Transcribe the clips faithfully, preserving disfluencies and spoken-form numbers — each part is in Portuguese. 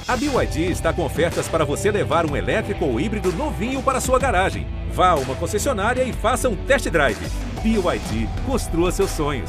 A B Y D está com ofertas para você levar um elétrico ou híbrido novinho para sua garagem. Vá a uma concessionária e faça um test drive. B Y D, construa seus sonhos.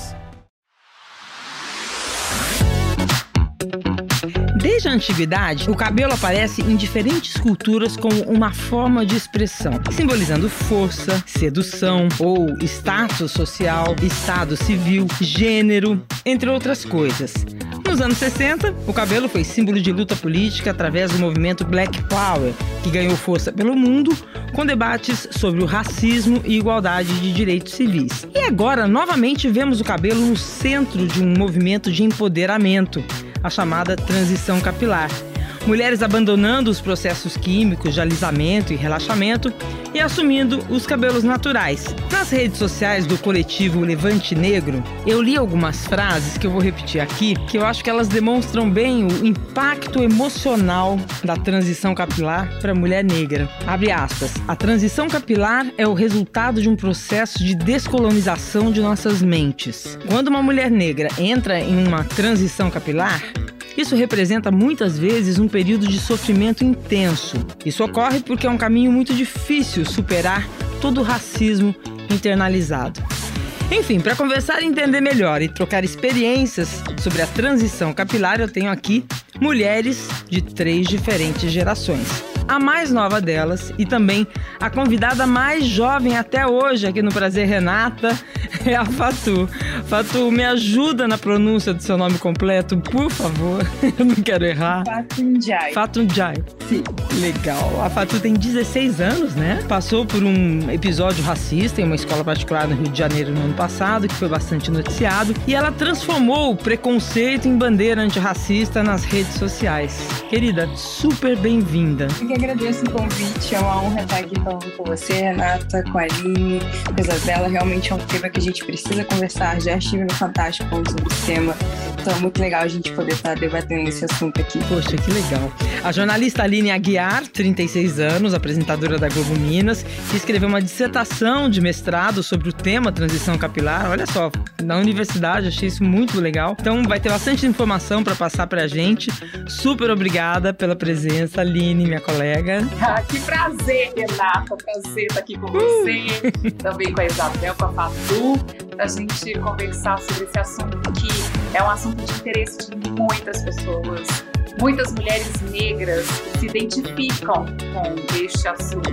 Desde a antiguidade, o cabelo aparece em diferentes culturas como uma forma de expressão, simbolizando força, sedução ou status social, estado civil, gênero, entre outras coisas. Nos anos sessenta, o cabelo foi símbolo de luta política através do movimento Black Power, que ganhou força pelo mundo com debates sobre o racismo e igualdade de direitos civis. E agora, novamente, vemos o cabelo no centro de um movimento de empoderamento, a chamada transição capilar. Mulheres abandonando os processos químicos de alisamento e relaxamento e assumindo os cabelos naturais. Nas redes sociais do coletivo Levante Negro, eu li algumas frases que eu vou repetir aqui, que eu acho que elas demonstram bem o impacto emocional da transição capilar para a mulher negra. Abre aspas. A transição capilar é o resultado de um processo de descolonização de nossas mentes. Quando uma mulher negra entra em uma transição capilar, isso representa muitas vezes um período de sofrimento intenso. Isso ocorre porque é um caminho muito difícil superar todo o racismo internalizado. Enfim, para conversar e entender melhor e trocar experiências sobre a transição capilar, eu tenho aqui mulheres de três diferentes gerações. A mais nova delas e também a convidada mais jovem até hoje aqui no Prazer Renata é a Fatou. Fatou, me ajuda na pronúncia do seu nome completo, por favor. Eu não quero errar. Fatou Ndiaye. Fatou Ndiaye. Sim. Legal. A Fatou tem dezesseis anos, né? Passou por um episódio racista em uma escola particular no Rio de Janeiro no ano passado, que foi bastante noticiado, e ela transformou o preconceito em bandeira antirracista nas redes sociais. Querida, super bem-vinda. Eu que agradeço o convite, é uma honra estar aqui falando com você, Renata, com a Aline, com a Isabela. Realmente é um tema que a gente precisa conversar. Já estive no Fantástico falando sobre esse tema, então é muito legal a gente poder estar debatendo esse assunto aqui. Poxa, que legal. A jornalista Aline Aguiar, trinta e seis anos, apresentadora da Globo Minas, que escreveu uma dissertação de mestrado sobre o tema transição capilar. Olha só, na universidade, achei isso muito legal. Então vai ter bastante informação para passar pra gente. Super obrigada pela presença, Aline, minha colega. Ah, que prazer, Renata, prazer estar aqui com você, uh! também com a Isabel, com a Fatou, pra gente conversar sobre esse assunto que é um assunto de interesse de muitas pessoas. Muitas mulheres negras se identificam com este assunto.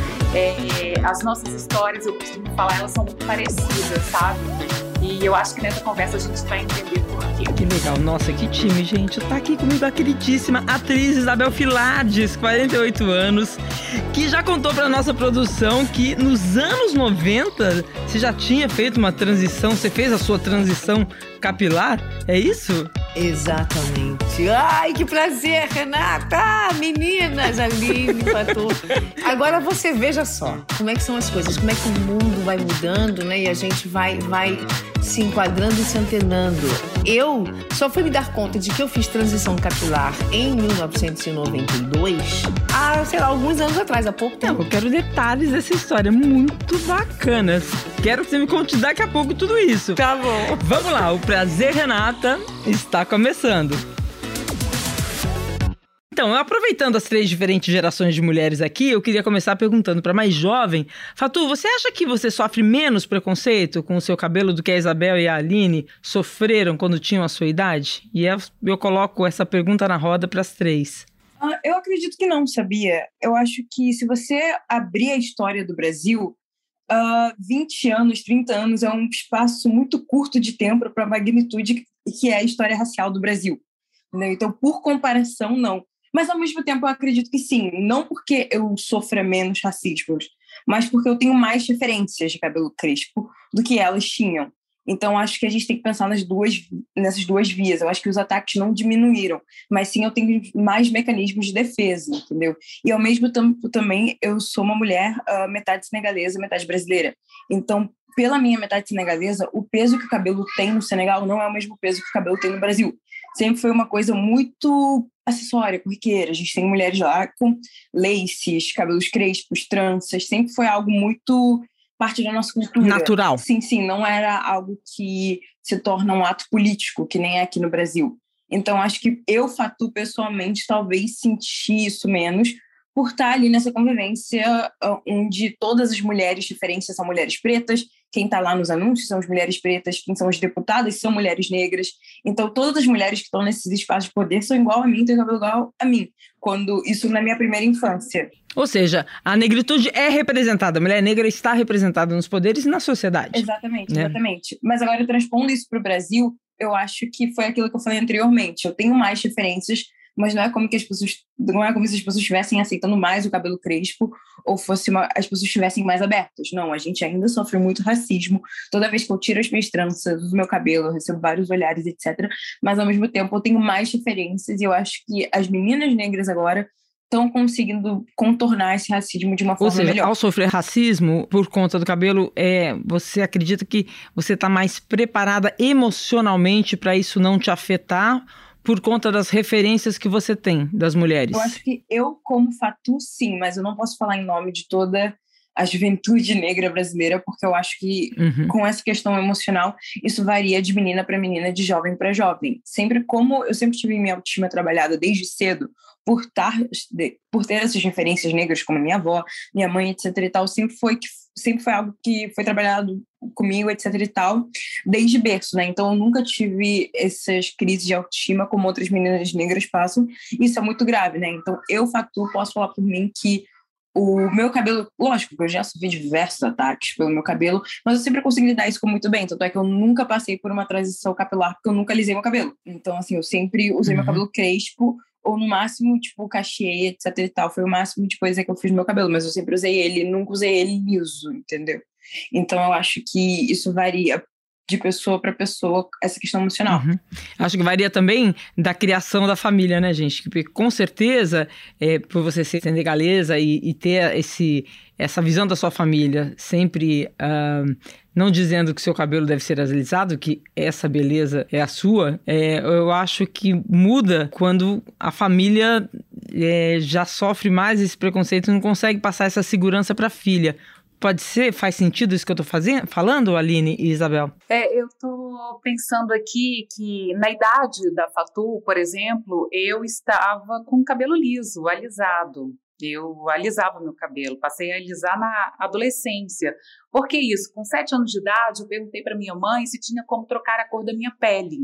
É, as nossas histórias, eu costumo falar, elas são muito parecidas, sabe? E eu acho que nessa conversa a gente vai entender por quê. Que legal. Nossa, que time, gente. Tá aqui comigo a queridíssima atriz Isabel Filades, quarenta e oito anos, que já contou pra nossa produção que nos anos noventa você já tinha feito uma transição, você fez a sua transição capilar, é isso? Exatamente. Ai, que prazer, Renata! Meninas, Aline, Fatou. Agora você veja só como é que são as coisas, como é que o mundo vai mudando, né? E a gente vai, vai se enquadrando e se antenando. Eu só fui me dar conta de que eu fiz transição capilar em mil novecentos e noventa e dois, há, sei lá, alguns anos atrás, há pouco tempo. Não, eu quero detalhes dessa história, muito bacana. Quero que você me conte daqui a pouco tudo isso. Tá bom. Vamos lá, o Prazer Renata está começando. Então, aproveitando as três diferentes gerações de mulheres aqui, eu queria começar perguntando para a mais jovem. Fatou, você acha que você sofre menos preconceito com o seu cabelo do que a Isabel e a Aline sofreram quando tinham a sua idade? E eu, eu coloco essa pergunta na roda para as três. Ah, eu acredito que não, sabia? Eu acho que se você abrir a história do Brasil, uh, vinte anos, trinta anos é um espaço muito curto de tempo para a magnitude que é a história racial do Brasil. Né? Então, por comparação, não. Mas, ao mesmo tempo, eu acredito que sim. Não porque eu sofra menos racismo, mas porque eu tenho mais referências de cabelo crespo do que elas tinham. Então, acho que a gente tem que pensar nas duas, nessas duas vias. Eu acho que os ataques não diminuíram, mas sim eu tenho mais mecanismos de defesa, entendeu? E, ao mesmo tempo, também, eu sou uma mulher uh, metade senegalesa, metade brasileira. Então, pela minha metade senegalesa, o peso que o cabelo tem no Senegal não é o mesmo peso que o cabelo tem no Brasil. Sempre foi uma coisa muito acessória, corriqueira. A gente tem mulheres lá com laces, cabelos crespos, tranças. Sempre foi algo muito parte da nossa cultura. Natural. Sim, sim. Não era algo que se torna um ato político, que nem é aqui no Brasil. Então, acho que eu, Fatu, pessoalmente, talvez senti isso menos por estar ali nessa convivência onde todas as mulheres diferentes são mulheres pretas, quem está lá nos anúncios são as mulheres pretas, quem são as deputadas são mulheres negras. Então, todas as mulheres que estão nesses espaços de poder são igual a mim, têm cabelo igual a mim. Quando isso na minha primeira infância. Ou seja, a negritude é representada, a mulher negra está representada nos poderes e na sociedade. Exatamente, né? exatamente. Mas agora, transpondo isso para o Brasil, eu acho que foi aquilo que eu falei anteriormente. Eu tenho mais referências, mas não é como que as pessoas, não é como se as pessoas estivessem aceitando mais o cabelo crespo ou fosse uma, as pessoas estivessem mais abertas. Não, a gente ainda sofre muito racismo. Toda vez que eu tiro as minhas tranças, uso meu cabelo, eu recebo vários olhares, etcétera. Mas, ao mesmo tempo, eu tenho mais referências e eu acho que as meninas negras agora estão conseguindo contornar esse racismo de uma forma Ou seja, melhor. Ao sofrer racismo por conta do cabelo, é, você acredita que você está mais preparada emocionalmente para isso não te afetar por conta das referências que você tem das mulheres? Eu acho que eu, como Fatu, sim, mas eu não posso falar em nome de toda a juventude negra brasileira, porque eu acho que uhum. com essa questão emocional, isso varia de menina para menina, de jovem para jovem. Sempre como eu sempre tive minha autoestima trabalhada desde cedo, por, tar, por ter essas referências negras como minha avó, minha mãe, etc e tal, sempre foi, sempre foi algo que foi trabalhado comigo, etc e tal, desde berço, né? Então eu nunca tive essas crises de autoestima como outras meninas negras passam. Isso é muito grave, né? Então eu, Fatu, posso falar por mim que o meu cabelo, lógico, eu já sofri diversos ataques pelo meu cabelo, mas eu sempre consegui lidar isso com muito bem, tanto é que eu nunca passei por uma transição capilar, porque eu nunca alisei meu cabelo. Então, assim, eu sempre usei uhum. meu cabelo crespo, ou no máximo, tipo, cacheê, etc e tal. Foi o máximo de coisa que eu fiz no meu cabelo, mas eu sempre usei ele, nunca usei ele liso, entendeu? Então, eu acho que isso varia de pessoa para pessoa, essa questão emocional. Uhum. Acho que varia também da criação da família, né, gente? Porque, com certeza, é, por você ser senegalesa e, e ter esse, essa visão da sua família, sempre uh, não dizendo que seu cabelo deve ser alisado, que essa beleza é a sua, é, eu acho que muda quando a família é, já sofre mais esse preconceito e não consegue passar essa segurança para a filha. Pode ser? Faz sentido isso que eu estou fazendo, falando, Aline e Isabel? É, eu estou pensando aqui que na idade da Fatu, por exemplo, eu estava com o cabelo liso, alisado. Eu alisava meu cabelo, passei a alisar na adolescência. Por que isso? Com sete anos de idade, eu perguntei para minha mãe se tinha como trocar a cor da minha pele.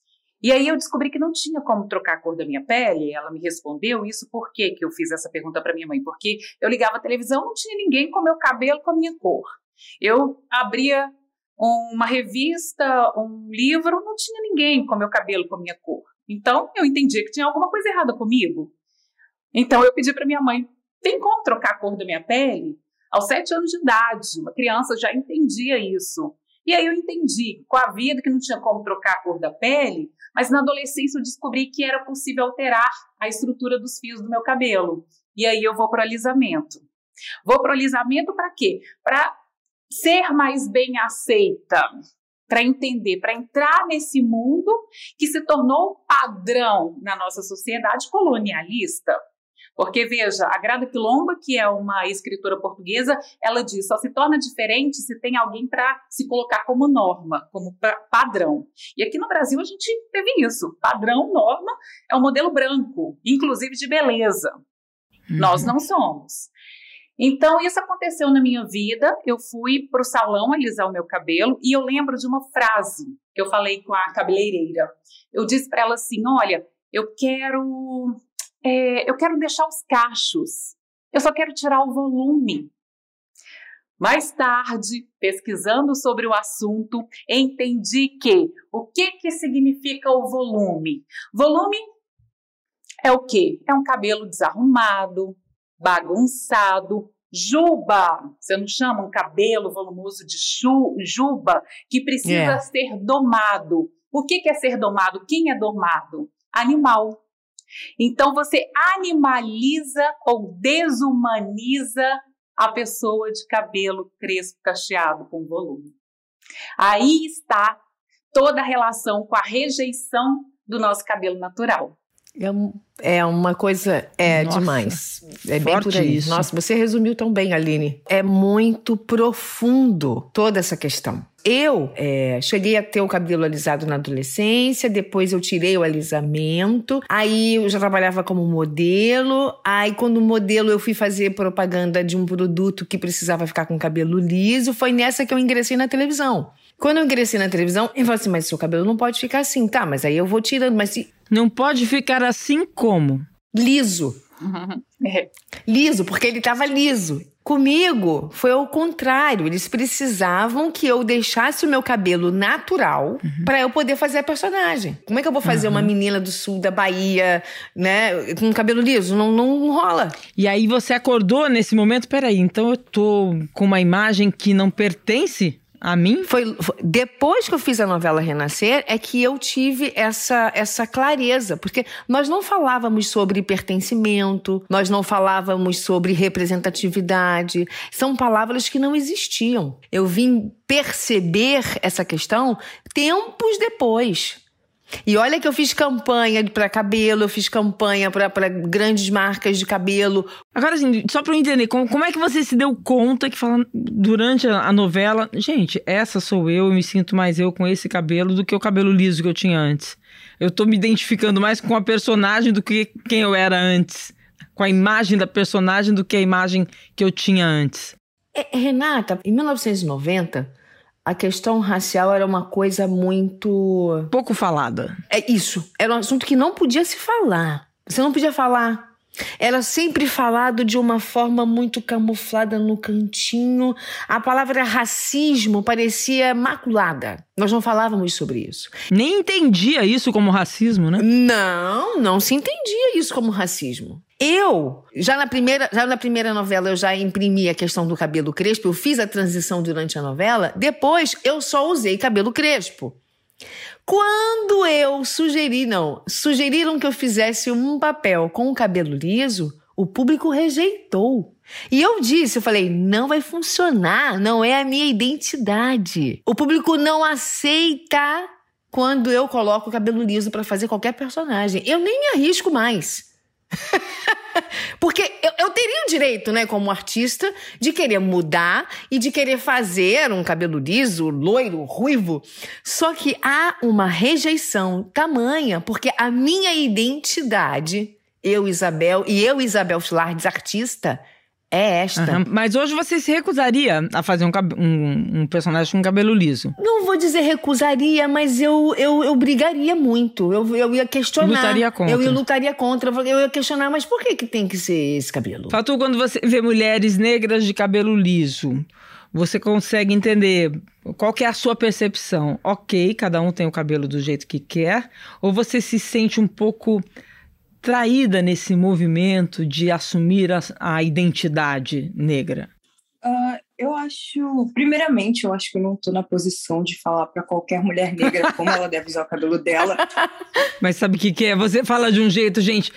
E aí eu descobri que não tinha como trocar a cor da minha pele. Ela me respondeu isso. Por que que eu fiz essa pergunta para minha mãe? Porque eu ligava a televisão, não tinha ninguém com meu cabelo, com a minha cor. Eu abria uma revista, um livro, não tinha ninguém com meu cabelo, com a minha cor. Então eu entendi que tinha alguma coisa errada comigo. Então eu pedi para minha mãe, tem como trocar a cor da minha pele? Aos sete anos de idade, uma criança já entendia isso. E aí eu entendi, com a vida, que não tinha como trocar a cor da pele, mas na adolescência eu descobri que era possível alterar a estrutura dos fios do meu cabelo. E aí eu vou para o alisamento. Vou para o alisamento para quê? Para ser mais bem aceita, para entender, para entrar nesse mundo que se tornou padrão na nossa sociedade colonialista. Porque, veja, a Grada Quilomba, que é uma escritora portuguesa, ela diz, só se torna diferente se tem alguém para se colocar como norma, como padrão. E aqui no Brasil a gente teve isso. Padrão, norma, é um modelo branco, inclusive de beleza. Uhum. Nós não somos. Então, isso aconteceu na minha vida. Eu fui para o salão alisar o meu cabelo e eu lembro de uma frase que eu falei com a cabeleireira. Eu disse para ela assim, olha, eu quero... É, eu quero deixar os cachos, eu só quero tirar o volume. Mais tarde, pesquisando sobre o assunto, entendi que o que, que significa o volume? Volume é o quê? É um cabelo desarrumado, bagunçado, juba. Você não chama um cabelo volumoso de chu, juba, que precisa yeah. ser domado. O que, que é ser domado? Quem é domado? Animal. Então, você animaliza ou desumaniza a pessoa de cabelo crespo, cacheado, com volume. Aí está toda a relação com a rejeição do nosso cabelo natural. É, é uma coisa, é Nossa, demais. É bem por aí. isso. Nossa, você resumiu tão bem, Aline. É muito profundo toda essa questão. Eu é, cheguei a ter o cabelo alisado na adolescência, depois eu tirei o alisamento, aí eu já trabalhava como modelo, aí quando modelo eu fui fazer propaganda de um produto que precisava ficar com cabelo liso, foi nessa que eu ingressei na televisão. Quando eu ingressei na televisão, eu falei assim, mas seu cabelo não pode ficar assim, tá, mas aí eu vou tirando, mas se... Não pode ficar assim como? Liso. É. Liso, porque ele tava liso. Comigo foi ao contrário. Eles precisavam que eu deixasse o meu cabelo natural uhum. pra eu poder fazer a personagem. Como é que eu vou fazer uhum. uma menina do sul da Bahia, né, com cabelo liso? Não, não rola. E aí você acordou nesse momento, peraí, então eu tô com uma imagem que não pertence a mim? Foi, foi depois que eu fiz a novela Renascer é que eu tive essa, essa clareza, porque nós não falávamos sobre pertencimento, nós não falávamos sobre representatividade, são palavras que não existiam. Eu vim perceber essa questão tempos depois. E olha que eu fiz campanha para cabelo, eu fiz campanha para grandes marcas de cabelo. Agora, assim, só para eu entender, como, como é que você se deu conta que falando durante a, a novela, gente, essa sou eu, eu me sinto mais eu com esse cabelo do que o cabelo liso que eu tinha antes. Eu tô me identificando mais com a personagem do que quem eu era antes. Com a imagem da personagem do que a imagem que eu tinha antes. É, Renata, em mil novecentos e noventa... a questão racial era uma coisa muito... pouco falada. É isso. Era um assunto que não podia se falar. Você não podia falar. Era sempre falado de uma forma muito camuflada no cantinho. A palavra racismo parecia maculada. Nós não falávamos sobre isso. Nem entendia isso como racismo, né? Não, não se entendia isso como racismo. Eu, já na primeira, já na primeira novela, eu já imprimi a questão do cabelo crespo, eu fiz a transição durante a novela, depois eu só usei cabelo crespo. Quando eu sugeri, não, sugeriram que eu fizesse um papel com o cabelo liso, o público rejeitou. E eu disse, eu falei, não vai funcionar, não é a minha identidade. O público não aceita quando eu coloco o cabelo liso para fazer qualquer personagem. Eu nem me arrisco mais. Porque eu, eu teria o direito, né, como artista, de querer mudar e de querer fazer um cabelo liso, loiro, ruivo. Só que há uma rejeição tamanha, porque a minha identidade, eu, Isabel, e eu, Isabel Filardes, artista, é esta. Uhum. Mas hoje você se recusaria a fazer um, um, um personagem com cabelo liso? Não vou dizer recusaria, mas eu, eu, eu brigaria muito. Eu, eu ia questionar. Lutaria contra. Eu, eu lutaria contra. Eu ia questionar, mas por que, que tem que ser esse cabelo? Fatu, quando você vê mulheres negras de cabelo liso, você consegue entender qual que é a sua percepção? Ok, cada um tem o cabelo do jeito que quer. Ou você se sente um pouco traída nesse movimento de assumir a, a identidade negra? Uh, eu acho, primeiramente, eu acho que eu não estou na posição de falar para qualquer mulher negra como ela deve usar o cabelo dela. Mas sabe o que, que é? Você fala de um jeito, gente,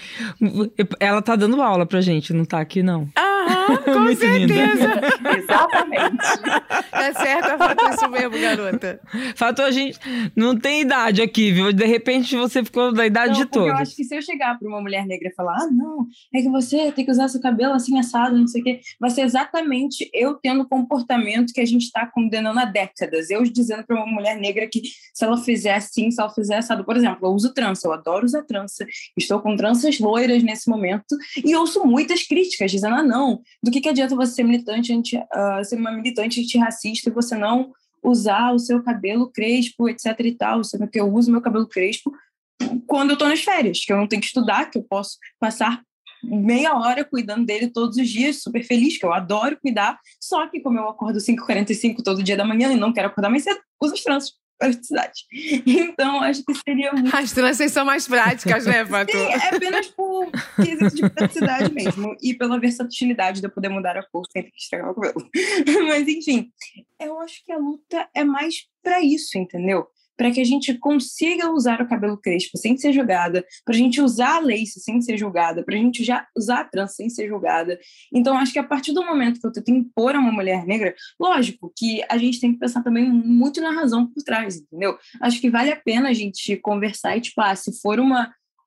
ela tá dando aula pra gente, não tá aqui não. Aham, com Muito certeza. Exatamente. Tá certo, a Fatu, isso mesmo, garota. Fatu, a gente não tem idade aqui, viu? De repente você ficou da idade não, de todos. Eu acho que se eu chegar para uma mulher negra e falar, ah, não, é que você tem que usar seu cabelo assim assado, não sei o quê, vai ser exatamente eu tendo o comportamento que a gente está condenando há décadas. Eu dizendo para uma mulher negra que se ela fizer assim, se ela fizer assado, por exemplo, eu uso trança, eu adoro usar trança, estou com tranças loiras nesse momento e ouço muitas críticas dizendo, ah, não, do que, que adianta você ser militante, anti, uh, ser uma militante antirracista e você não usar o seu cabelo crespo, etc e tal, sendo que eu uso meu cabelo crespo quando eu estou nas férias, que eu não tenho que estudar, que eu posso passar meia hora cuidando dele todos os dias, super feliz, que eu adoro cuidar, só que como eu acordo cinco e quarenta e cinco todo dia da manhã e não quero acordar mais cedo, uso as tranças, praticidade. Então, acho que seria muito... As tranças são mais práticas, né, Fatu? Sim, é apenas por quesito de praticidade mesmo, e pela versatilidade de eu poder mudar a cor sem ter que estragar o cabelo. Mas, enfim, eu acho que a luta é mais para isso, entendeu? Para que a gente consiga usar o cabelo crespo sem ser julgada, para a gente usar a lace sem ser julgada, para a gente já usar a trança sem ser julgada. Então, acho que a partir do momento que eu tento impor a uma mulher negra, lógico que a gente tem que pensar também muito na razão por trás, entendeu? Acho que vale a pena a gente conversar e, tipo, ah, se for uma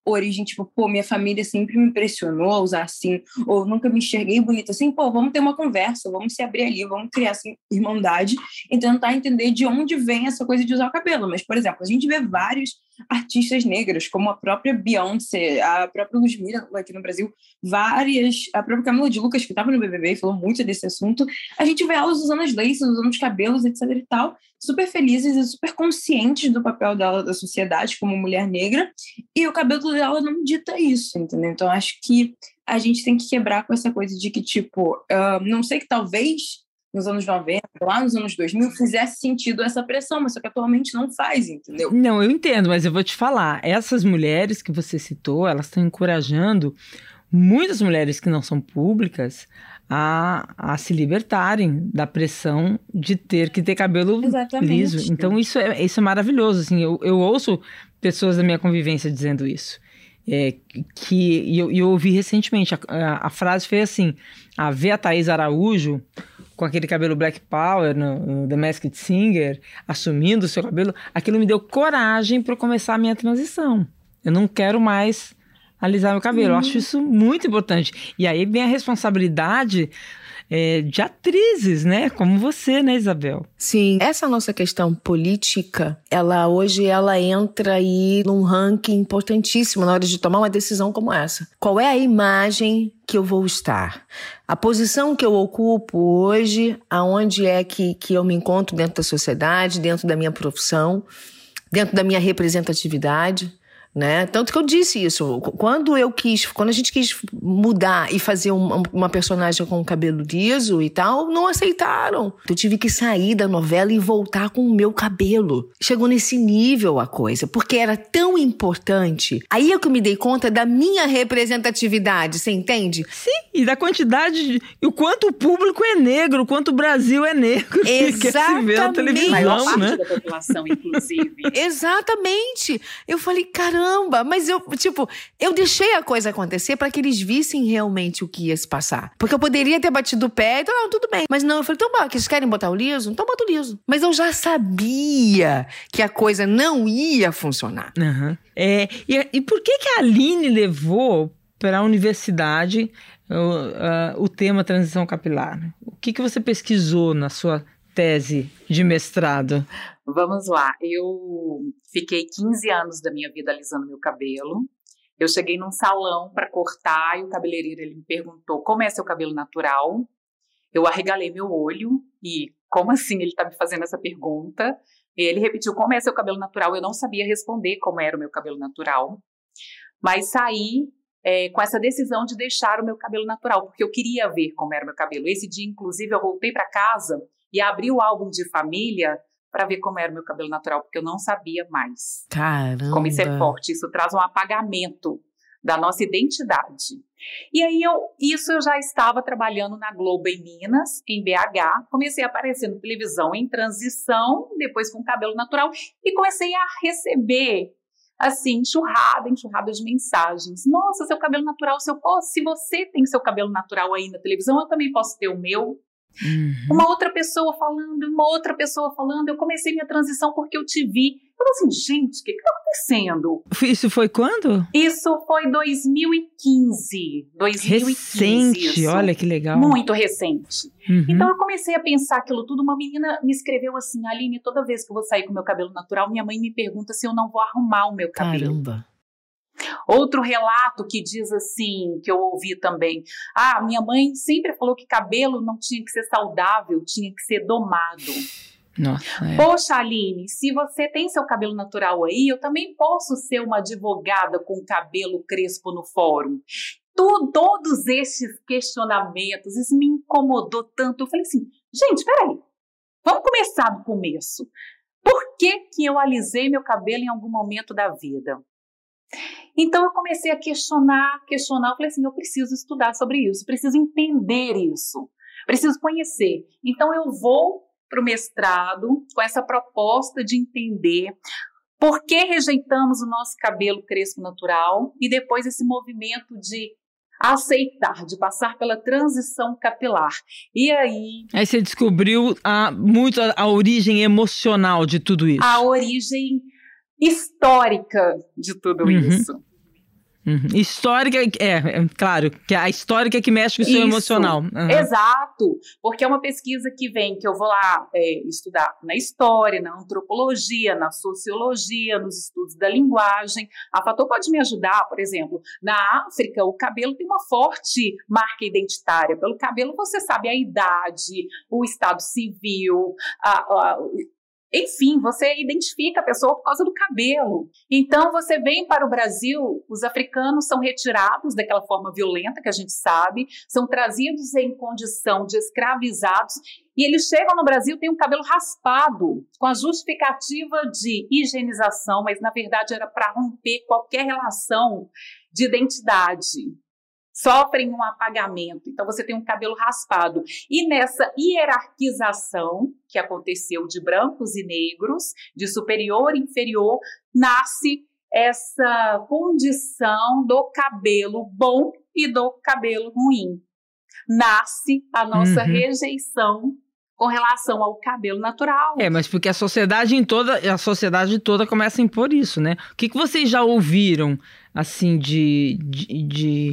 origem, tipo, pô, minha família sempre me impressionou a usar assim, ou nunca me enxerguei bonita assim, pô, vamos ter uma conversa, vamos se abrir ali, vamos criar assim, irmandade e tentar entender de onde vem essa coisa de usar o cabelo. Mas, por exemplo, a gente vê vários artistas negras, como a própria Beyoncé, a própria Ludmilla aqui no Brasil, várias, a própria Camila de Lucas, que estava no B B B e falou muito desse assunto, a gente vê elas usando as laces, usando os cabelos, etc e tal, super felizes e super conscientes do papel dela da sociedade como mulher negra, e o cabelo dela não dita isso, entendeu? Então, acho que a gente tem que quebrar com essa coisa de que, tipo, uh, não sei que talvez nos anos noventa, lá nos anos dois mil, fizesse sentido essa pressão, mas só que atualmente não faz, entendeu? Não, eu entendo, mas eu vou te falar, essas mulheres que você citou, elas estão encorajando muitas mulheres que não são públicas a, a se libertarem da pressão de ter que ter cabelo Exatamente. liso. Então isso é, isso é maravilhoso, assim, eu, eu ouço pessoas da minha convivência dizendo isso. É, que, e eu, eu ouvi recentemente, a, a, a frase foi assim, a ver a Thaís Araújo com aquele cabelo Black Power no, no The Masked Singer, assumindo o seu cabelo, aquilo me deu coragem para começar a minha transição. Eu não quero mais alisar meu cabelo. Uhum. Eu acho isso muito importante. E aí vem a responsabilidade é, de atrizes, né? Como você, né, Isabel? Sim. Essa nossa questão política, ela hoje ela entra aí num ranking importantíssimo na hora de tomar uma decisão como essa. Qual é a imagem que eu vou estar? A posição que eu ocupo hoje, aonde é que, que eu me encontro dentro da sociedade, dentro da minha profissão, dentro da minha representatividade, né? Tanto que eu disse isso, quando eu quis, quando a gente quis mudar e fazer uma, uma personagem com cabelo liso e tal, não aceitaram. Eu tive que sair da novela e voltar com o meu cabelo. Chegou nesse nível a coisa, porque era tão importante. Aí é que eu me dei conta da minha representatividade, você entende? Sim, e da quantidade, de, e o quanto o público é negro, o quanto o Brasil é negro. Exatamente. Que se vê na televisão, maior parte, né? Da população, inclusive. Exatamente. Eu falei, caramba, mas eu, tipo, eu deixei a coisa acontecer para que eles vissem realmente o que ia se passar. Porque eu poderia ter batido o pé e então, não, tudo bem. Mas não, eu falei, então, bom, que eles querem botar o liso? Então bota o liso. Mas eu já sabia que a coisa não ia funcionar. Uhum. É, e, e por que que a Aline levou para a universidade o, uh, o tema transição capilar? O que que você pesquisou na sua tese de mestrado? Vamos lá, eu fiquei quinze anos da minha vida alisando meu cabelo. Eu cheguei num salão para cortar e o cabeleireiro ele me perguntou como é seu cabelo natural. Eu arregalei meu olho e como assim ele está me fazendo essa pergunta? E ele repetiu como é seu cabelo natural. Eu não sabia responder como era o meu cabelo natural, mas saí é, com essa decisão de deixar o meu cabelo natural, porque eu queria ver como era o meu cabelo. Esse dia, inclusive, eu voltei para casa e abri o álbum de família para ver como era o meu cabelo natural, porque eu não sabia mais. Caramba! Como isso é forte, isso traz um apagamento da nossa identidade. E aí, eu, isso eu já estava trabalhando na Globo em Minas, em B H, comecei a aparecer na televisão em transição, depois com cabelo natural, e comecei a receber, assim, enxurrada, enxurrada de mensagens. Nossa, seu cabelo natural, se, eu posso, se você tem seu cabelo natural aí na televisão, eu também posso ter o meu. Uhum. Uma outra pessoa falando, uma outra pessoa falando, eu comecei minha transição porque eu te vi. Eu falei assim, gente, o que está acontecendo? Isso foi quando? Isso foi dois mil e quinze. dois mil e quinze, recente, isso. Olha que legal. Muito recente. Uhum. Então eu comecei a pensar aquilo tudo. Uma menina me escreveu assim, Aline, toda vez que eu vou sair com o meu cabelo natural, minha mãe me pergunta se eu não vou arrumar o meu cabelo. Caramba. Outro relato que diz assim, que eu ouvi também, ah, minha mãe sempre falou que cabelo não tinha que ser saudável, tinha que ser domado. Nossa, é. Poxa, Aline, se você tem seu cabelo natural aí, eu também posso ser uma advogada com cabelo crespo no fórum. Tu, todos esses questionamentos, isso me incomodou tanto. Eu falei assim, gente, peraí, vamos começar do começo. Por que que eu alisei meu cabelo em algum momento da vida? Então eu comecei a questionar, questionar, eu falei assim, eu preciso estudar sobre isso, preciso entender isso, preciso conhecer. Então eu vou para o mestrado com essa proposta de entender por que rejeitamos o nosso cabelo crespo natural e depois esse movimento de aceitar, de passar pela transição capilar. E aí... Aí você descobriu a, muito a, a origem emocional de tudo isso. A origem histórica de tudo uhum. isso. Uhum. Histórica, é, é, claro, que é a histórica que mexe com o seu Isso, emocional. Uhum. Exato, porque é uma pesquisa que vem, que eu vou lá é, estudar na história, na antropologia, na sociologia, nos estudos da linguagem. A Fatou pode me ajudar, por exemplo, na África, o cabelo tem uma forte marca identitária. Pelo cabelo você sabe a idade, o estado civil, a, a enfim, você identifica a pessoa por causa do cabelo. Então, você vem para o Brasil, os africanos são retirados daquela forma violenta que a gente sabe, são trazidos em condição de escravizados, e eles chegam no Brasil, têm um cabelo raspado, com a justificativa de higienização, mas na verdade era para romper qualquer relação de identidade. Sofrem um apagamento, então você tem um cabelo raspado. E nessa hierarquização que aconteceu de brancos e negros, de superior e inferior, nasce essa condição do cabelo bom e do cabelo ruim. Nasce a nossa uhum. rejeição com relação ao cabelo natural. É, mas porque a sociedade em toda, a sociedade toda começa a impor isso, né? O que, que vocês já ouviram, assim, de... de, de...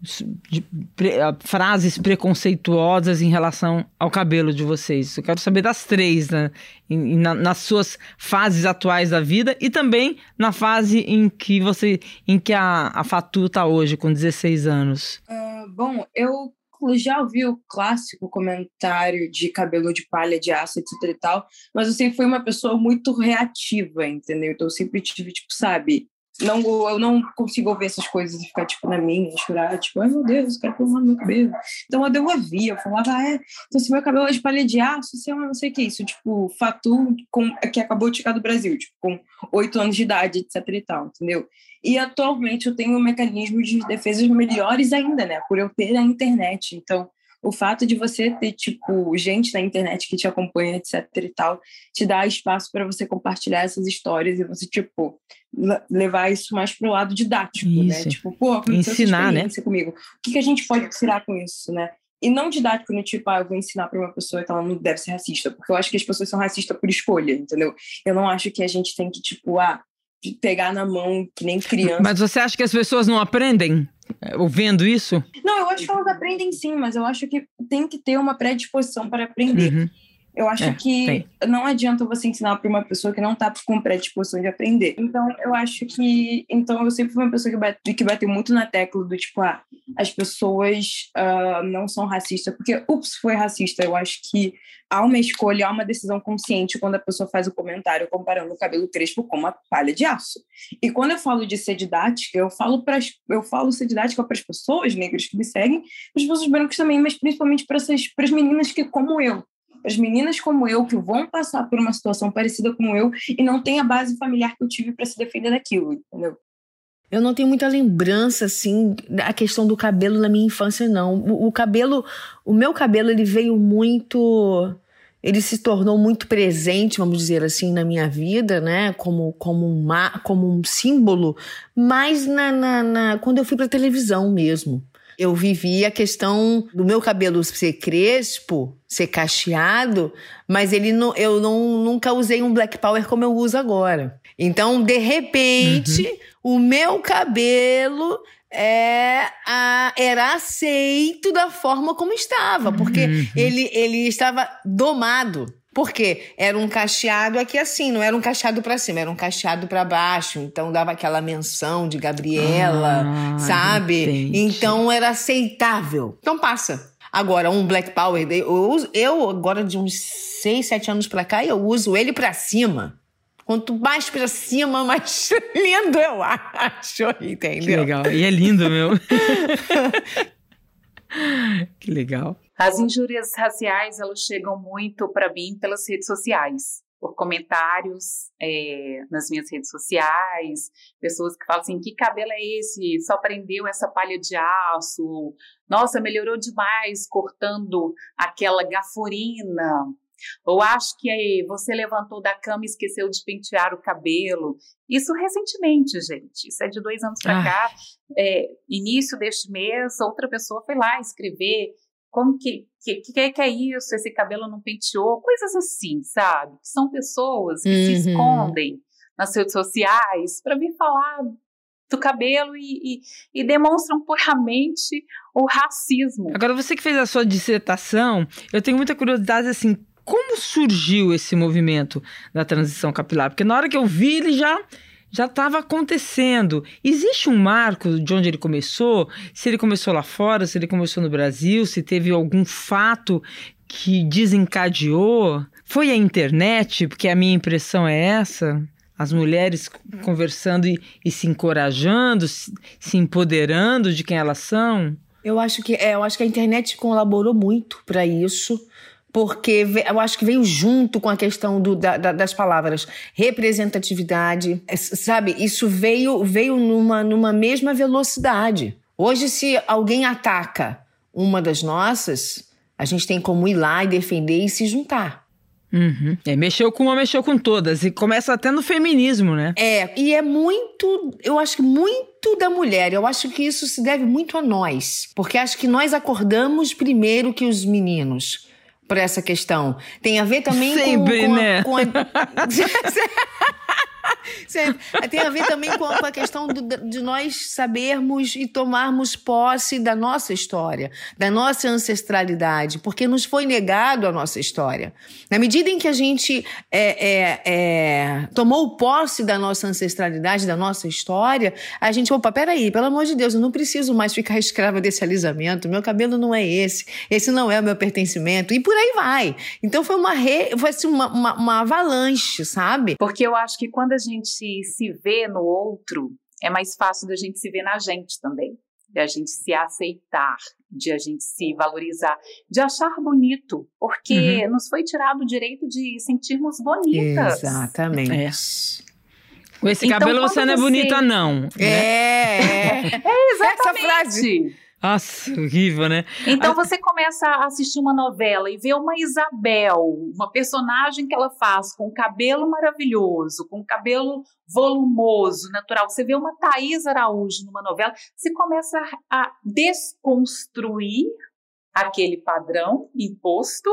De pre, frases preconceituosas em relação ao cabelo de vocês? Eu quero saber das três, né? em, na, nas suas fases atuais da vida e também na fase em que você, em que a, a Fatou está hoje, com dezesseis anos. Uh, bom, eu já ouvi o clássico comentário de cabelo de palha de aço, etc e tal, mas eu sempre fui uma pessoa muito reativa, entendeu? Então eu sempre tive, tipo, sabe... Não, eu não consigo ouvir essas coisas e ficar, tipo, na minha, chorar, tipo, ai, meu Deus, eu quero pôr no meu cabelo. Então, eu ouvia, eu falava, ah, é, então se meu cabelo é de palha de aço, você é uma não sei o que isso, tipo, Fatou, com, que acabou de chegar do Brasil, tipo, com oito anos de idade, etc e tal, entendeu? E, atualmente, eu tenho um mecanismo de defesa melhores ainda, né, por eu ter a internet, então... O fato de você ter, tipo, gente na internet que te acompanha, etc e tal, te dá espaço para você compartilhar essas histórias e você, tipo, levar isso mais pro lado didático, isso. né? Tipo, pô, aconteceu essa experiência, né, comigo. O que, que a gente pode tirar com isso, né? E não didático no tipo, ah, eu vou ensinar para uma pessoa que ela não deve ser racista, porque eu acho que as pessoas são racistas por escolha, entendeu? Eu não acho que a gente tem que, tipo, ah, pegar na mão que nem criança. Mas você acha que as pessoas não aprendem ouvindo isso? Não, eu acho que elas aprendem sim, mas eu acho que tem que ter uma predisposição para aprender. Uhum. Eu acho é, que tem. Não adianta você ensinar para uma pessoa que não está com predisposição de aprender. Então, eu acho que... Então, eu sempre fui uma pessoa que, bate, que bateu muito na tecla do tipo, ah, as pessoas uh, não são racistas, porque, ups, foi racista. Eu acho que há uma escolha, há uma decisão consciente quando a pessoa faz o comentário comparando o cabelo crespo com uma palha de aço. E quando eu falo de ser didática, eu falo, pras, eu falo ser didática para as pessoas negras que me seguem, para as pessoas brancas também, mas principalmente para as meninas que, como eu, as meninas como eu, que vão passar por uma situação parecida com eu e não tem a base familiar que eu tive para se defender daquilo, entendeu? Eu não tenho muita lembrança, assim, da questão do cabelo na minha infância, não. O, o cabelo, o meu cabelo, ele veio muito... Ele se tornou muito presente, vamos dizer assim, na minha vida, né? Como, como, uma, como um símbolo, mas na, na, na, quando eu fui pra televisão mesmo. Eu vivi a questão do meu cabelo ser crespo, ser cacheado, mas ele não, eu não, nunca usei um Black Power como eu uso agora. Então, de repente, uhum. o meu cabelo é, a, era aceito da forma como estava, porque uhum. ele, ele estava domado. Por quê? Era um cacheado aqui assim, não era um cacheado pra cima, era um cacheado pra baixo. Então dava aquela menção de Gabriela, ah, sabe? Entendi. Então era aceitável. Então passa. Agora, um Black Power, eu, uso, eu agora de uns seis, sete anos pra cá, eu uso ele pra cima. Quanto mais pra cima, mais lindo eu acho, entendeu? Que legal. E é lindo, meu. Que legal. As injúrias raciais, elas chegam muito para mim pelas redes sociais, por comentários é, nas minhas redes sociais, pessoas que falam assim, que cabelo é esse? Só prendeu essa palha de aço? Nossa, melhorou demais cortando aquela gaforina. Ou acho que você levantou da cama e esqueceu de pentear o cabelo. Isso recentemente, gente. Isso é de dois anos para ah. cá. É, início deste mês, outra pessoa foi lá escrever como que, que, que, que é isso, esse cabelo não penteou, coisas assim, sabe? São pessoas que uhum. se escondem nas redes sociais para vir falar do cabelo e, e, e demonstram puramente o racismo. Agora, você que fez a sua dissertação, eu tenho muita curiosidade, assim, como surgiu esse movimento da transição capilar? Porque na hora que eu vi, ele já já estava acontecendo. Existe um marco de onde ele começou? Se ele começou lá fora, se ele começou no Brasil, se teve algum fato que desencadeou? Foi a internet? Porque a minha impressão é essa. As mulheres conversando e, e se encorajando, se, se empoderando de quem elas são. Eu acho que, é, eu acho que a internet colaborou muito para isso, porque eu acho que veio junto com a questão do, da, da, das palavras representatividade, sabe? Isso veio, veio numa, numa mesma velocidade. Hoje, se alguém ataca uma das nossas, a gente tem como ir lá e defender e se juntar. Uhum. É, mexeu com uma, mexeu com todas. E começa até no feminismo, né? É, e é muito, eu acho que muito da mulher. Eu acho que isso se deve muito a nós. Porque acho que nós acordamos primeiro que os meninos por essa questão. Tem a ver também Sempre, com, com, né? a, com a... Tem a ver também com a, com a questão do, de nós sabermos e tomarmos posse da nossa história, da nossa ancestralidade, porque nos foi negado a nossa história. Na medida em que a gente é, é, é, tomou posse da nossa ancestralidade, da nossa história, a gente, opa, peraí, pelo amor de Deus, eu não preciso mais ficar escrava desse alisamento, meu cabelo não é esse, esse não é o meu pertencimento, e por aí vai. Então foi uma, re, foi assim, uma, uma, uma avalanche, sabe? Porque eu acho que quando a gente se vê no outro, é mais fácil da gente se ver na gente também, de a gente se aceitar, de a gente se valorizar, de achar bonito, porque uhum. nos foi tirado o direito de sentirmos bonitas. Exatamente. É. Com esse então, cabelo você não é bonita, não. É, é. é exatamente. Essa frase. Nossa, horrível, né? Então a... você começa a assistir uma novela e vê uma Isabel, uma personagem que ela faz com cabelo maravilhoso, com cabelo volumoso, natural. Você vê uma Thaís Araújo numa novela, você começa a desconstruir aquele padrão imposto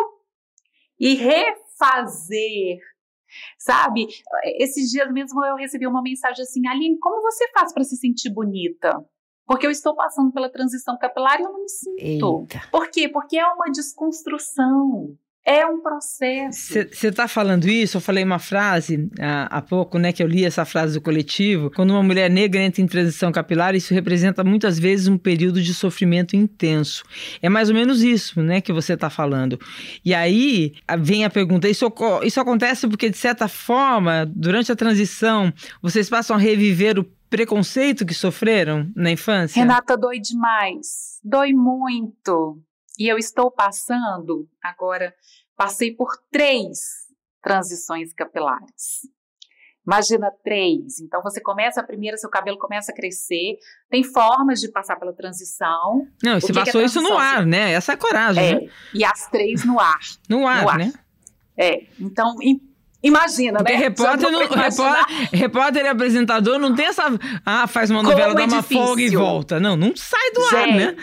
e refazer. Sabe? Esses dias mesmo eu recebi uma mensagem assim: Aline, como você faz para se sentir bonita? Porque eu estou passando pela transição capilar e eu não me sinto. Eita. Por quê? Porque é uma desconstrução. É um processo. Você está falando isso? Eu falei uma frase há, há pouco, né, que eu li essa frase do coletivo. Quando uma mulher negra entra em transição capilar, isso representa muitas vezes um período de sofrimento intenso. É mais ou menos isso, né, que você está falando. E aí vem a pergunta, isso, isso acontece porque, de certa forma, durante a transição, vocês passam a reviver o preconceito que sofreram na infância? Renata, dói demais. Dói muito. E eu estou passando, agora, passei por três transições capilares. Imagina três. Então, você começa a primeira, seu cabelo começa a crescer. Tem formas de passar pela transição. Não, você passou isso no ar, né? Essa é a coragem, é, né? E as três no ar. No ar, no ar. né? É, então... Imagina, porque né? repórter, não, repórter, repórter e apresentador não tem essa... Ah, faz uma novela, Como dá é uma difícil. folga e volta. Não, não sai do Gente, ar, né?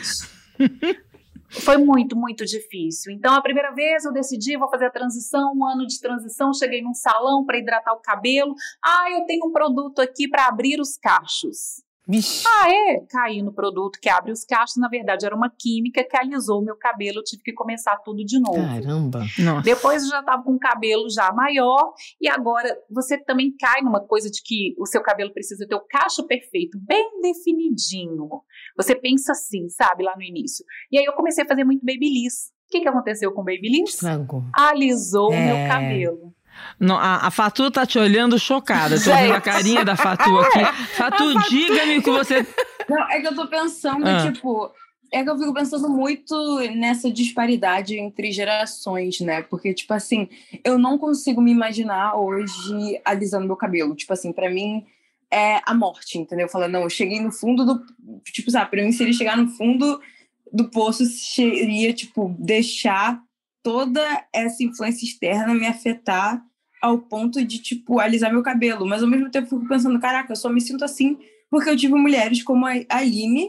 Foi muito, muito difícil. Então, a primeira vez eu decidi, vou fazer a transição, um ano de transição, cheguei num salão para hidratar o cabelo. Ah, eu tenho um produto aqui para abrir os cachos. Vixe. Ah, é? Caí no produto que abre os cachos. Na verdade, era uma química que alisou o meu cabelo. Eu tive que começar tudo de novo. Caramba. Nossa. Depois eu já estava com o cabelo já maior. E agora você também cai numa coisa de que o seu cabelo precisa ter o cacho perfeito, bem definidinho. Você pensa assim, sabe, lá no início. E aí eu comecei a fazer muito babyliss. O que, que aconteceu com o babyliss? Estragou. Alisou o É. meu cabelo. Não, a, a Fatu tá te olhando chocada. Tô vendo a carinha da Fatu aqui. Fatu, diga-me o que você... Não, é que eu tô pensando, Ah. tipo... É que eu fico pensando muito nessa disparidade entre gerações, né? Porque, tipo assim, eu não consigo me imaginar hoje alisando meu cabelo. Tipo assim, pra mim é a morte, entendeu? Falando, não, eu cheguei no fundo do... Tipo, sabe, pra mim seria chegar no fundo do poço, seria, tipo, deixar toda essa influência externa me afetar ao ponto de, tipo, alisar meu cabelo. Mas, ao mesmo tempo, eu fico pensando, caraca, eu só me sinto assim porque eu tive mulheres como a Aline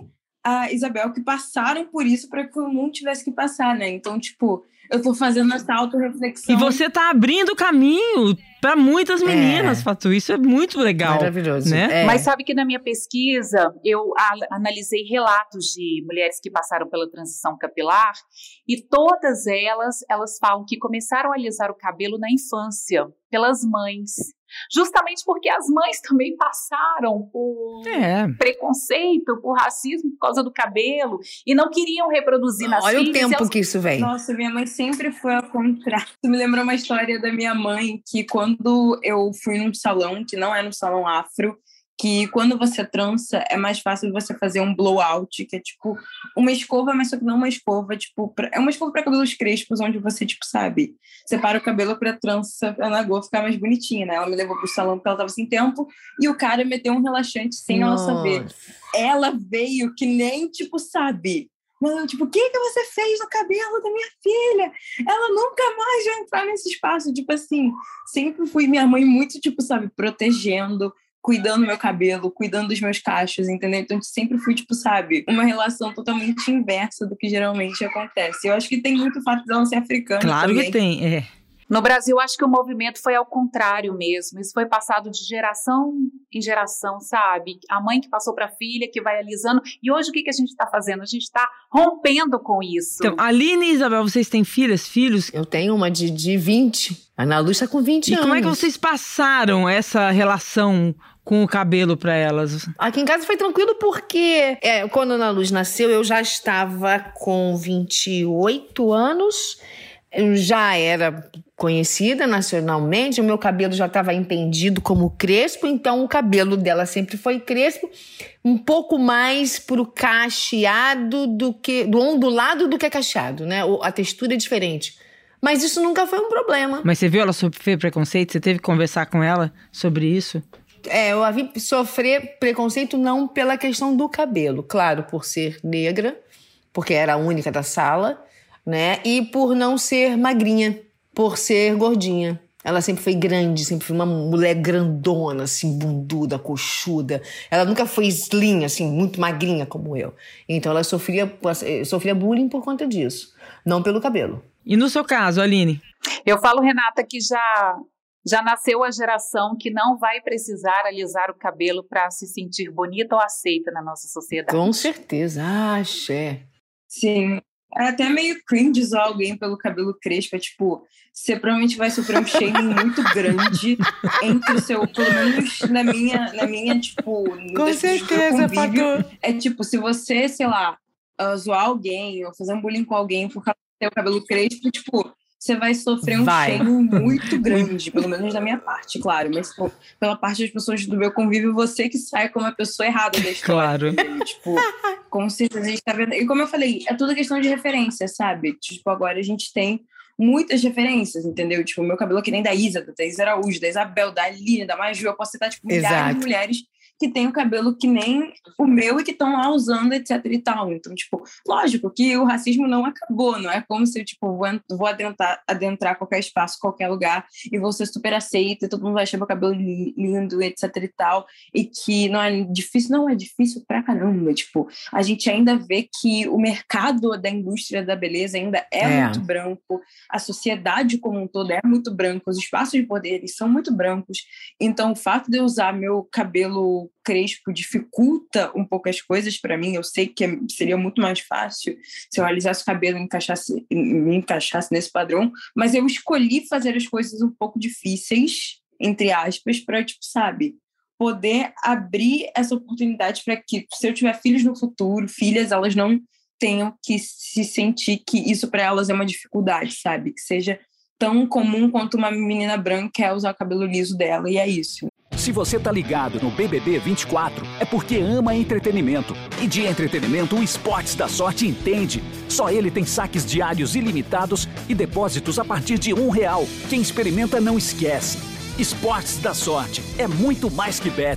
a Isabel que passaram por isso para que eu não tivesse que passar, né? Então, tipo, eu tô fazendo essa autorreflexão. E você tá abrindo caminho para muitas meninas, é. Fatu. Isso é muito legal. Maravilhoso. Né? É. Mas sabe que na minha pesquisa, eu a, analisei relatos de mulheres que passaram pela transição capilar e todas elas, elas falam que começaram a alisar o cabelo na infância, pelas mães. Justamente porque as mães também passaram por é. preconceito, por racismo por causa do cabelo e não queriam reproduzir nas Olha filhas. Olha o tempo elas... que isso vem. Nossa, minha mãe sempre foi ao contrário. Tu me lembrou uma história da minha mãe que quando eu fui num salão, que não é no salão afro, que quando você trança é mais fácil você fazer um blowout, que é tipo uma escova, mas só que não uma escova, tipo, pra, é uma escova para cabelos crespos, onde você, tipo, sabe, separa o cabelo pra trança, pra Nagô ficar mais bonitinha, né? Ela me levou pro salão porque ela tava sem tempo, e o cara meteu um relaxante sem Nossa. ela saber. Ela veio que nem, tipo, sabe... Mano, tipo, o que que você fez no cabelo da minha filha? Ela nunca mais vai entrar nesse espaço. Tipo assim, sempre fui minha mãe muito, tipo, sabe, protegendo, cuidando do meu cabelo, cuidando dos meus cachos, entendeu? Então, sempre fui, tipo, sabe, uma relação totalmente inversa do que geralmente acontece. Eu acho que tem muito fato de ela ser africana Claro também. que tem, é. No Brasil, acho que o movimento foi ao contrário mesmo. Isso foi passado de geração em geração, sabe? A mãe que passou para a filha, que vai alisando. E hoje o que, que a gente está fazendo? A gente está rompendo com isso. Então, Aline e Isabel, vocês têm filhas, filhos? Eu tenho uma de, de vinte. A Ana Luz está com vinte e anos. E como é que vocês passaram essa relação com o cabelo para elas? Aqui em casa foi tranquilo porque é, quando a Ana Luz nasceu, eu já estava com vinte e oito anos. Eu já era conhecida nacionalmente, o meu cabelo já estava entendido como crespo, então o cabelo dela sempre foi crespo, um pouco mais pro cacheado do que, do ondulado do que cacheado, né? A textura é diferente. Mas isso nunca foi um problema. Mas você viu ela sofrer preconceito? Você teve que conversar com ela sobre isso? É, eu a vi sofrer preconceito não pela questão do cabelo, claro, por ser negra, porque era a única da sala, né? E por não ser magrinha, por ser gordinha. Ela sempre foi grande, sempre foi uma mulher grandona, assim, bunduda, coxuda. Ela nunca foi slim, assim, muito magrinha como eu. Então ela sofria, sofria bullying por conta disso, não pelo cabelo. E no seu caso, Aline? Eu falo, Renata, que já, já nasceu a geração que não vai precisar alisar o cabelo para se sentir bonita ou aceita na nossa sociedade. Com certeza, axé. Sim. É até meio cringe usar alguém pelo cabelo crespo. É tipo, você provavelmente vai sofrer um shaming muito grande entre o seu, pelo menos na minha, na minha tipo... Com certeza, Fatu. É tipo, se você, sei lá, uh, zoar alguém ou fazer um bullying com alguém por causa do seu cabelo crespo, tipo... Você vai sofrer um vai. shaming muito grande, pelo menos da minha parte, claro. Mas pô, pela parte das pessoas do meu convívio, você que sai como a pessoa errada da história. Claro. Tipo, com certeza a gente tá vendo... E como eu falei, é tudo questão de referência, sabe? Tipo, agora a gente tem muitas referências, entendeu? Tipo, o meu cabelo é que nem da Isa, da Thaís Araújo, da Isabel, da Aline, da Maju. Eu posso citar, tipo, milhares Exato. de mulheres que tem o cabelo que nem o meu e que estão lá usando, etc e tal. Então, tipo, lógico que o racismo não acabou, não é como se eu, tipo, vou, vou adentrar, adentrar qualquer espaço, qualquer lugar e vou ser super aceita, todo mundo vai achar meu cabelo lindo, etc e tal, e que não é difícil, não é difícil pra caramba, tipo, a gente ainda vê que o mercado da indústria da beleza ainda é, é. muito branco, a sociedade como um todo é muito branca, os espaços de poder eles são muito brancos, então o fato de eu usar meu cabelo crespo dificulta um pouco as coisas para mim. Eu sei que seria muito mais fácil se eu alisasse o cabelo e encaixasse, me encaixasse nesse padrão, mas eu escolhi fazer as coisas um pouco difíceis, entre aspas, para, tipo, sabe, poder abrir essa oportunidade para que, se eu tiver filhos no futuro, filhas, elas não tenham que se sentir que isso para elas é uma dificuldade, sabe? Que seja tão comum quanto uma menina branca quer usar o cabelo liso dela, e é isso. Se você tá ligado no B B B vinte e quatro, é porque ama entretenimento. E de entretenimento, o Esportes da Sorte entende. Só ele tem saques diários ilimitados e depósitos a partir de um real. Quem experimenta não esquece. Esportes da Sorte é muito mais que bet.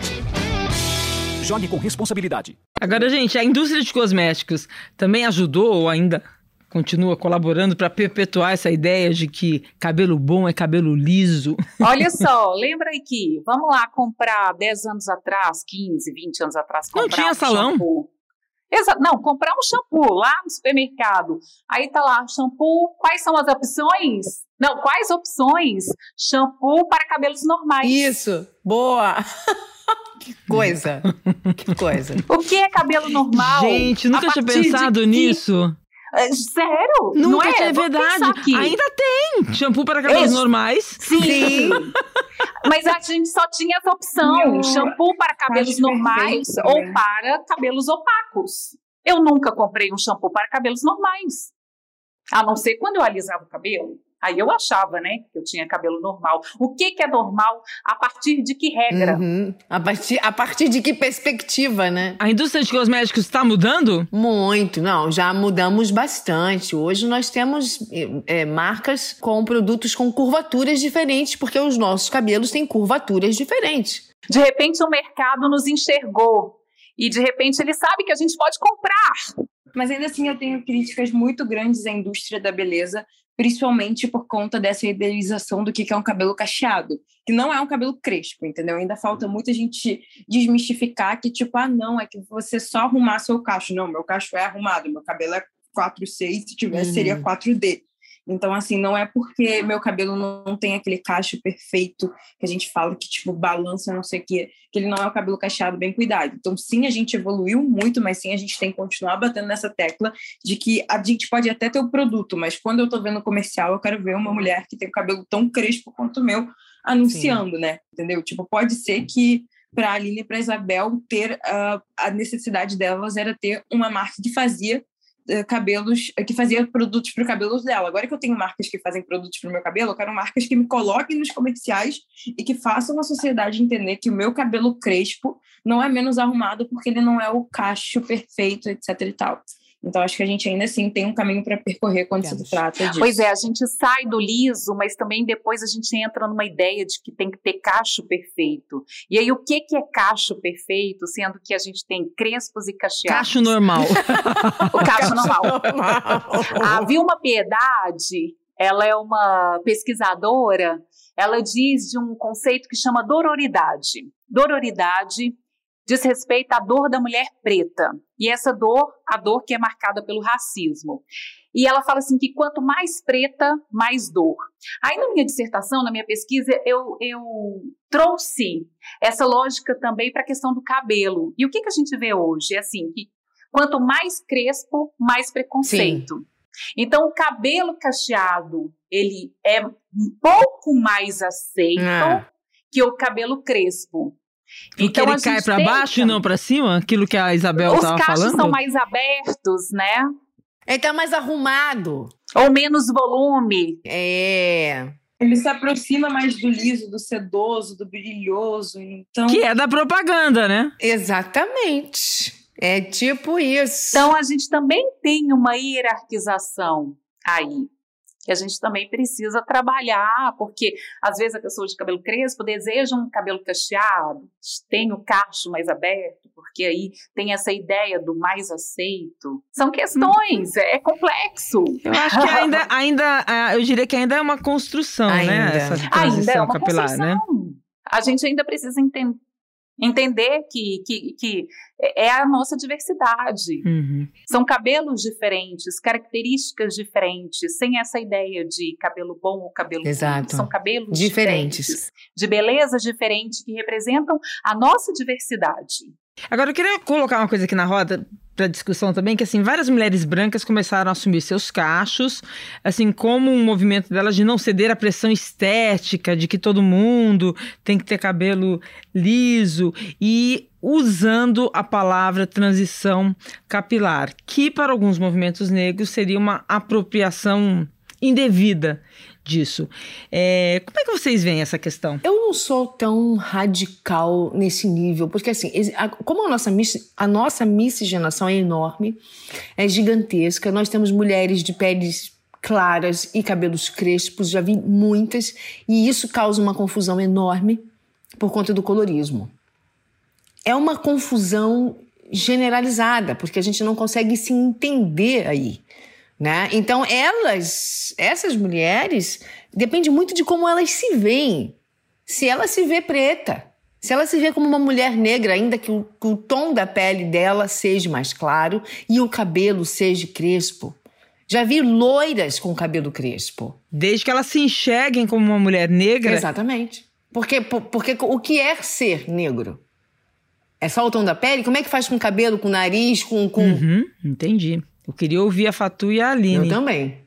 Jogue com responsabilidade. Agora, gente, a indústria de cosméticos também ajudou ou ainda continua colaborando para perpetuar essa ideia de que cabelo bom é cabelo liso? Olha só, lembra aí que, vamos lá comprar dez anos atrás, quinze, vinte anos atrás, comprar Não tinha um salão? shampoo. Exato. Não, comprar um shampoo lá no supermercado. Aí tá lá, shampoo, quais são as opções? Não, quais opções? Shampoo para cabelos normais. Isso, boa! Que coisa, que coisa. O que é cabelo normal? Gente, nunca tinha pensado nisso. Sério? Nunca não é? tinha, é verdade. Ainda tem shampoo para cabelos Esse. normais. Sim. Sim. Mas a gente só tinha essa opção, shampoo para cabelos normais ou para cabelos opacos. Eu nunca comprei um shampoo para cabelos normais. A não ser quando eu alisava o cabelo. Aí eu achava, né, que eu tinha cabelo normal. O que, que é normal? A partir de que regra? Uhum. A, partir, a partir de que perspectiva, né? A indústria de cosméticos está mudando? Muito. Não, já mudamos bastante. Hoje nós temos é, marcas com produtos com curvaturas diferentes, porque os nossos cabelos têm curvaturas diferentes. De repente o mercado nos enxergou. E de repente ele sabe que a gente pode comprar. Mas ainda assim eu tenho críticas muito grandes à indústria da beleza, principalmente por conta dessa idealização do que é um cabelo cacheado, que não é um cabelo crespo, entendeu? Ainda falta muita gente desmistificar que, tipo, ah, não, é que você só arrumar seu cacho. Não, meu cacho é arrumado, meu cabelo é quatro C, se tivesse, uhum. seria quatro D. Então, assim, não é porque meu cabelo não tem aquele cacho perfeito que a gente fala que, tipo, balança, não sei o quê, que ele não é o cabelo cacheado bem cuidado. Então, sim, a gente evoluiu muito, mas sim, a gente tem que continuar batendo nessa tecla de que a gente pode até ter o produto, mas quando eu tô vendo o comercial, eu quero ver uma mulher que tem o cabelo tão crespo quanto o meu anunciando, sim. né? Entendeu? Tipo, pode ser que para a Aline e para a Isabel ter uh, a necessidade delas era ter uma marca que fazia cabelos, que fazia produtos para o cabelo dela. Agora que eu tenho marcas que fazem produtos para o meu cabelo, eu quero marcas que me coloquem nos comerciais e que façam a sociedade entender que o meu cabelo crespo não é menos arrumado porque ele não é o cacho perfeito, etc e tal. Então, acho que a gente ainda assim tem um caminho para percorrer quando Temos. se trata disso. Pois é, a gente sai do liso, mas também depois a gente entra numa ideia de que tem que ter cacho perfeito. E aí, o que, que é cacho perfeito, sendo que a gente tem crespos e cacheados? Cacho normal. O cacho, cacho normal. normal. A Vilma Piedade, ela é uma pesquisadora, ela diz de um conceito que chama dororidade. Dororidade diz respeito à dor da mulher preta. E essa dor, a dor que é marcada pelo racismo. E ela fala assim que quanto mais preta, mais dor. Aí na minha dissertação, na minha pesquisa, eu, eu trouxe essa lógica também para a questão do cabelo. E o que, que a gente vê hoje? É assim, que quanto mais crespo, mais preconceito. Sim. Então o cabelo cacheado, ele é um pouco mais aceito ah. que o cabelo crespo. Porque então ele cai para baixo e não para cima? Aquilo que a Isabel estava falando? Os cachos são mais abertos, né? Ele tá mais arrumado. Ou menos volume. É. Ele se aproxima mais do liso, do sedoso, do brilhoso. Então... Que é da propaganda, né? Exatamente. É tipo isso. Então a gente também tem uma hierarquização aí. Que a gente também precisa trabalhar, porque às vezes a pessoa de cabelo crespo deseja um cabelo cacheado, tem o cacho mais aberto, porque aí tem essa ideia do mais aceito. São questões, é complexo. Eu acho que ainda, ainda eu diria que ainda é uma construção, ainda. né? Essa transição ainda é uma capilar, construção. Né? A gente ainda precisa entender. Entender que, que, que é a nossa diversidade. Uhum. São cabelos diferentes, características diferentes, sem essa ideia de cabelo bom ou cabelo Exato. ruim. São cabelos diferentes. diferentes, de beleza diferente, que representam a nossa diversidade. Agora, eu queria colocar uma coisa aqui na roda para discussão também, que assim, várias mulheres brancas começaram a assumir seus cachos, assim, como um movimento delas de não ceder à pressão estética, de que todo mundo tem que ter cabelo liso, e usando a palavra transição capilar, que para alguns movimentos negros seria uma apropriação indevida disso. É, como é que vocês veem essa questão? Eu não sou tão radical nesse nível, porque assim, como a nossa, a nossa miscigenação é enorme, é gigantesca, nós temos mulheres de peles claras e cabelos crespos, já vi muitas, e isso causa uma confusão enorme por conta do colorismo. É uma confusão generalizada, porque a gente não consegue se entender aí. Né? Então elas, essas mulheres, depende muito de como elas se veem. Se ela se vê preta, Se ela se vê como uma mulher negra, ainda que o, que o tom da pele dela seja mais claro e o cabelo seja crespo. Já vi loiras com cabelo crespo. Desde que elas se enxerguem como uma mulher negra. Exatamente. Porque, porque o que é ser negro? É só o tom da pele? Como é que faz com o cabelo, com o nariz, com... com... Uhum, entendi. Eu queria ouvir a Fatu e a Aline. Eu também.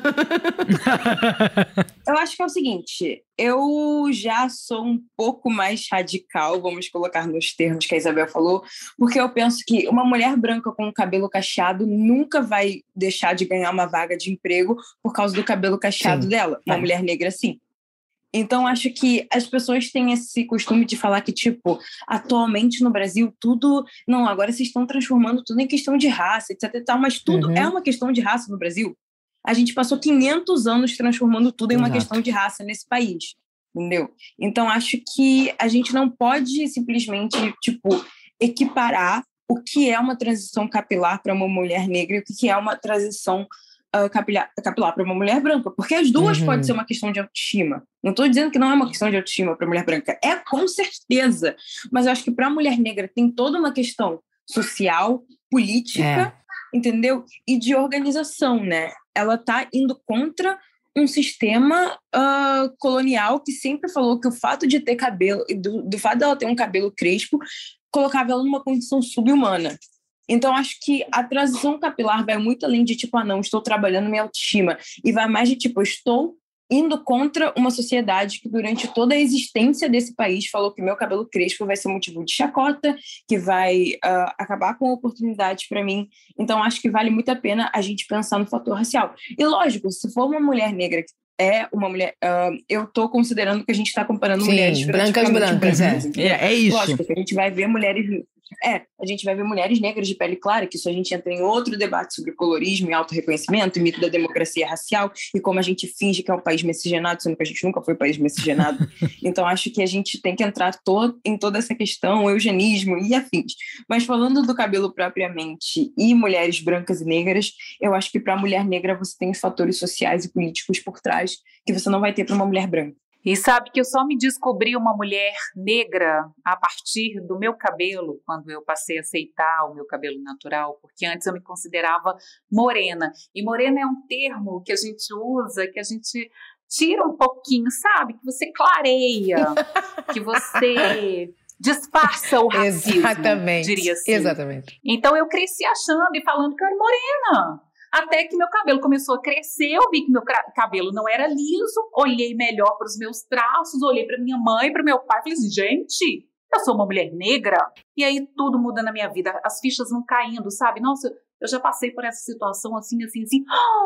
Eu acho que é o seguinte, eu já sou um pouco mais radical, vamos colocar nos termos que a Isabel falou, porque eu penso que uma mulher branca com cabelo cacheado nunca vai deixar de ganhar uma vaga de emprego por causa do cabelo cacheado, sim, dela. Uma é. mulher negra, sim. Então, acho que as pessoas têm esse costume de falar que, tipo, atualmente no Brasil, tudo... Não, agora vocês estão transformando tudo em questão de raça, etc e tal, mas tudo uhum. é uma questão de raça no Brasil. A gente passou quinhentos anos transformando tudo em uma Exato. questão de raça nesse país, entendeu? Então, acho que a gente não pode simplesmente, tipo, equiparar o que é uma transição capilar para uma mulher negra e o que é uma transição Uh, capilar, capilar para uma mulher branca, porque as duas uhum. podem ser uma questão de autoestima. Não estou dizendo que não é uma questão de autoestima para mulher branca, é com certeza, mas eu acho que para a mulher negra tem toda uma questão social, política, é. entendeu? E de organização, né? Ela está indo contra um sistema uh, colonial que sempre falou que o fato de ter cabelo, do, do fato dela ter um cabelo crespo, colocava ela numa condição subhumana. Então, acho que a transição capilar vai muito além de, tipo, ah, não, estou trabalhando minha autoestima. E vai mais de, tipo, eu estou indo contra uma sociedade que, durante toda a existência desse país, falou que meu cabelo crespo vai ser motivo de chacota, que vai uh, acabar com oportunidades para mim. Então, acho que vale muito a pena a gente pensar no fator racial. E, lógico, se for uma mulher negra que é uma mulher... Uh, eu estou considerando que a gente está comparando Sim, mulheres... brancas, brancas, é. é. É isso. Lógico, que a gente vai ver mulheres... É, a gente vai ver mulheres negras de pele clara, que isso a gente entra em outro debate sobre colorismo e autorreconhecimento, e mito da democracia racial, e como a gente finge que é um país miscigenado, sendo que a gente nunca foi um país miscigenado. Então, acho que a gente tem que entrar to- em toda essa questão, eugenismo e afins. Mas falando do cabelo propriamente e mulheres brancas e negras, eu acho que para a mulher negra você tem os fatores sociais e políticos por trás que você não vai ter para uma mulher branca. E sabe que eu só me descobri uma mulher negra a partir do meu cabelo, quando eu passei a aceitar o meu cabelo natural, porque antes eu me considerava morena. E morena é um termo que a gente usa, que a gente tira um pouquinho, sabe? Que você clareia, que você disfarça o racismo, Exatamente. diria assim. Exatamente. Então eu cresci achando e falando que eu era morena. Até que meu cabelo começou a crescer, eu vi que meu cabelo não era liso, olhei melhor para os meus traços, olhei para minha mãe, para meu pai, falei assim, gente, eu sou uma mulher negra. E aí tudo muda na minha vida, as fichas vão caindo, sabe? Nossa, eu já passei por essa situação assim, assim, assim.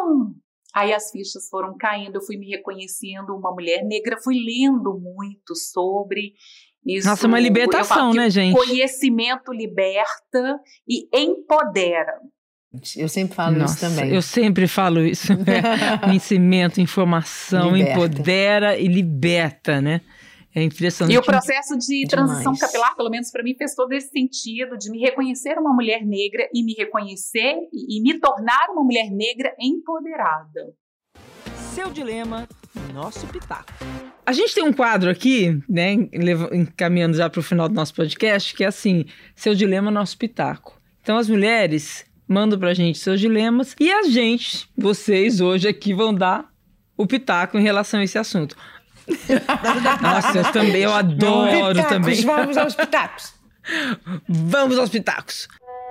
Aí as fichas foram caindo, eu fui me reconhecendo uma mulher negra, fui lendo muito sobre isso. Nossa, uma libertação, né, gente? Conhecimento liberta e empodera. Eu sempre falo Nossa, isso também. Eu sempre falo isso. Conhecimento, informação, liberta. empodera e liberta, né? É impressionante. E o processo de transição Demais. capilar, pelo menos para mim, fez todo esse sentido de me reconhecer uma mulher negra e me reconhecer e, e me tornar uma mulher negra empoderada. Seu dilema, nosso pitaco. A gente tem um quadro aqui, né, encaminhando já para o final do nosso podcast, que é assim, seu dilema, nosso pitaco. Então as mulheres mandam pra gente seus dilemas e a gente, vocês hoje aqui vão dar o pitaco em relação a esse assunto. Nossa, eu também, eu adoro pitacos, também. Vamos aos pitacos. Vamos aos pitacos.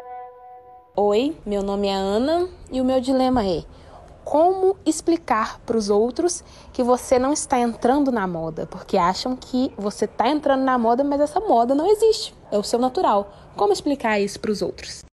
Oi, meu nome é Ana e o meu dilema é: como explicar para os outros que você não está entrando na moda? Porque acham que você está entrando na moda, mas essa moda não existe. É o seu natural. Como explicar isso para os outros?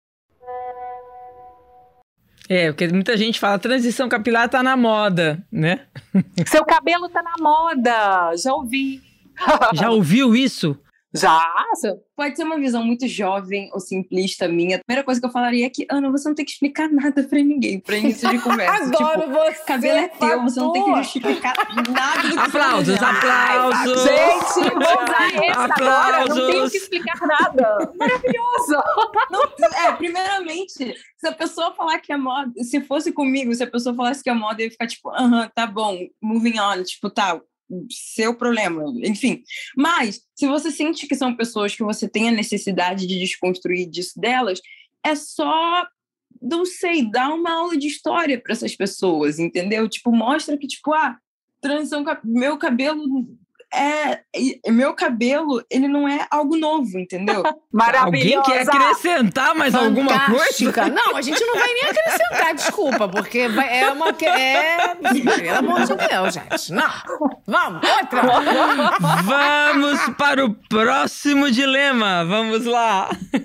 É, porque muita gente fala, transição capilar tá na moda, né? Seu cabelo tá na moda, já ouvi. Já ouviu isso? Já? Pode ser uma visão muito jovem ou simplista minha. A primeira coisa que eu falaria é que, Ana, você não tem que explicar nada pra ninguém, pra início de conversa. Adoro tipo, você, cabelo é teu, Fator. você não tem que justificar nada do que Aplausos, você aplausos. Gente, vou usar essa agora, não tenho Aplausos. que explicar nada. Maravilhoso. Não, é, primeiramente, se a pessoa falar que é moda, se fosse comigo, se a pessoa falasse que é moda, eu ia ficar tipo, aham, tá bom, moving on, tipo, tá, seu problema, enfim. Mas, se você sente que são pessoas que você tem a necessidade de desconstruir disso delas, é só, não sei, dar uma aula de história para essas pessoas, entendeu? Tipo, mostra que, tipo, ah, transição, meu cabelo... É, meu cabelo, ele não é algo novo, entendeu? Alguém quer acrescentar mais Fantástica. alguma coisa? Não, a gente não vai nem acrescentar, desculpa, porque vai, é uma... É, pelo amor de Deus, gente. Não. Vamos, outra. Vamos para o próximo dilema. Vamos lá.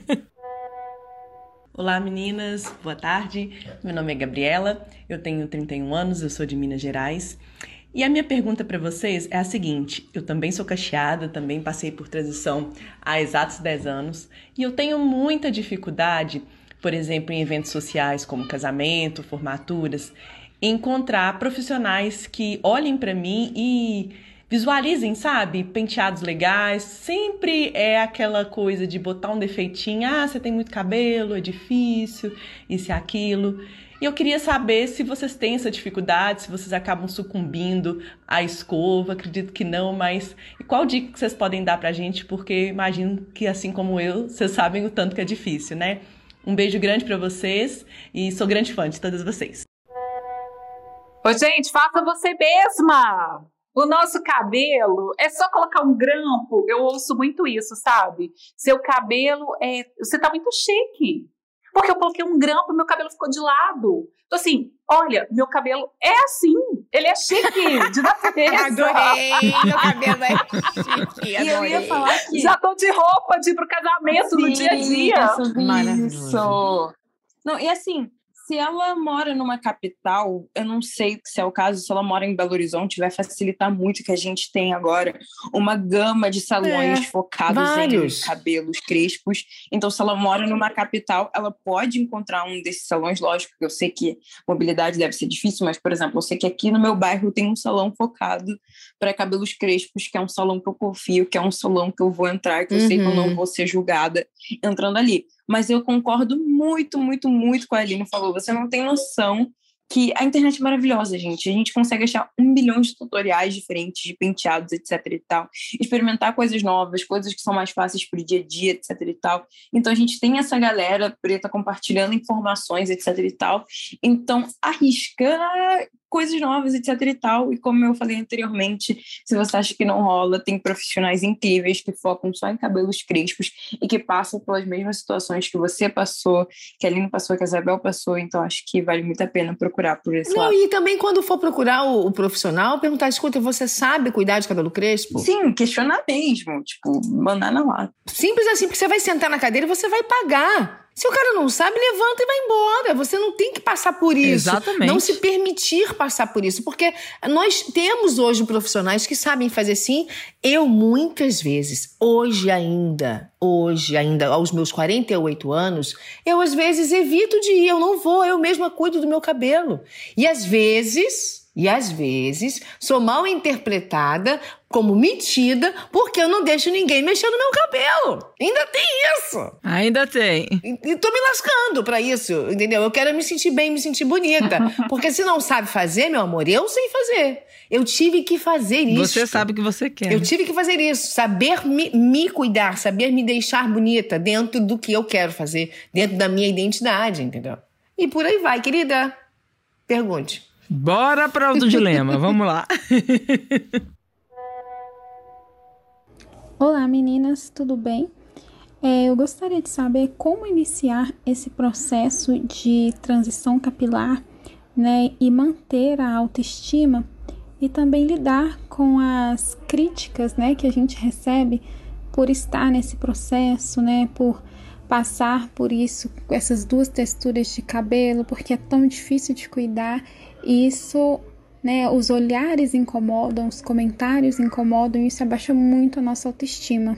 Olá, meninas. Boa tarde. Meu nome é Gabriela. Eu tenho trinta e um anos, eu sou de Minas Gerais. E a minha pergunta para vocês é a seguinte: eu também sou cacheada, também passei por transição há exatos dez anos, e eu tenho muita dificuldade, por exemplo, em eventos sociais como casamento, formaturas, em encontrar profissionais que olhem para mim e visualizem, sabe, penteados legais. Sempre é aquela coisa de botar um defeitinho, ah, você tem muito cabelo, é difícil, isso e aquilo. E eu queria saber se vocês têm essa dificuldade, se vocês acabam sucumbindo à escova, acredito que não, mas qual dica que vocês podem dar pra gente? Porque imagino que, assim como eu, vocês sabem o tanto que é difícil, né? Um beijo grande pra vocês e sou grande fã de todas vocês. Ô, gente, faça você mesma! O nosso cabelo é só colocar um grampo. Eu ouço muito isso, sabe? Seu cabelo é... Você tá muito chique. Porque eu coloquei um grampo e meu cabelo ficou de lado. Então, assim, olha, meu cabelo é assim. Ele é chique, de natureza. Adorei, meu cabelo é chique, adorei. E eu ia falar que... Já tô de roupa de ir pro casamento Sim, no dia a dia. Maravilhoso. Isso. Não, e assim, se ela mora numa capital, eu não sei se é o caso, se ela mora em Belo Horizonte, vai facilitar muito que a gente tem agora uma gama de salões é, focados vários. em cabelos crespos. Então, se ela mora numa capital, ela pode encontrar um desses salões. Lógico que eu sei que mobilidade deve ser difícil, mas, por exemplo, eu sei que aqui no meu bairro tem um salão focado para cabelos crespos, que é um salão que eu confio, que é um salão que eu vou entrar, que eu Uhum. sei que eu não vou ser julgada entrando ali. Mas eu concordo muito, muito, muito com a Aline falou. Você não tem noção que a internet é maravilhosa, gente. A gente consegue achar um bilhão de tutoriais diferentes de penteados, etc e tal. Experimentar coisas novas, coisas que são mais fáceis pro dia a dia, etc e tal. Então, a gente tem essa galera preta compartilhando informações, etc e tal. Então, arrisca coisas novas, etc e tal. E como eu falei anteriormente, se você acha que não rola, tem profissionais incríveis que focam só em cabelos crespos e que passam pelas mesmas situações que você passou, que a Aline passou, que a Isabel passou. Então, acho que vale muito a pena procurar por esse Não, lado. e também quando for procurar o, o profissional, perguntar, escuta, você sabe cuidar de cabelo crespo? Sim, questionar mesmo, tipo, mandar na lata. Simples assim, porque você vai sentar na cadeira e você vai pagar. Se o cara não sabe, levanta e vai embora. Você não tem que passar por isso. Exatamente. Não se permitir passar por isso. Porque nós temos hoje profissionais que sabem fazer sim. Eu, muitas vezes, hoje ainda, hoje ainda, aos meus quarenta e oito anos, eu às vezes evito de ir. Eu não vou, eu mesma cuido do meu cabelo. E às vezes... E às vezes sou mal interpretada como metida porque eu não deixo ninguém mexer no meu cabelo. Ainda tem isso. Ainda tem. E, e tô me lascando pra isso, entendeu? Eu quero me sentir bem, me sentir bonita. Porque se não sabe fazer, meu amor, eu sei fazer. Eu tive que fazer isso. Você sabe o que você quer. Eu tive que fazer isso. Saber me, me cuidar, saber me deixar bonita dentro do que eu quero fazer, dentro da minha identidade, entendeu? E por aí vai, querida. Pergunte. Bora para o dilema, vamos lá. Olá meninas, tudo bem? É, eu gostaria de saber como iniciar esse processo de transição capilar, né, e manter a autoestima e também lidar com as críticas, né, que a gente recebe por estar nesse processo, né, por passar por isso, com essas duas texturas de cabelo, porque é tão difícil de cuidar. E isso, né, os olhares incomodam, os comentários incomodam, e isso abaixa muito a nossa autoestima.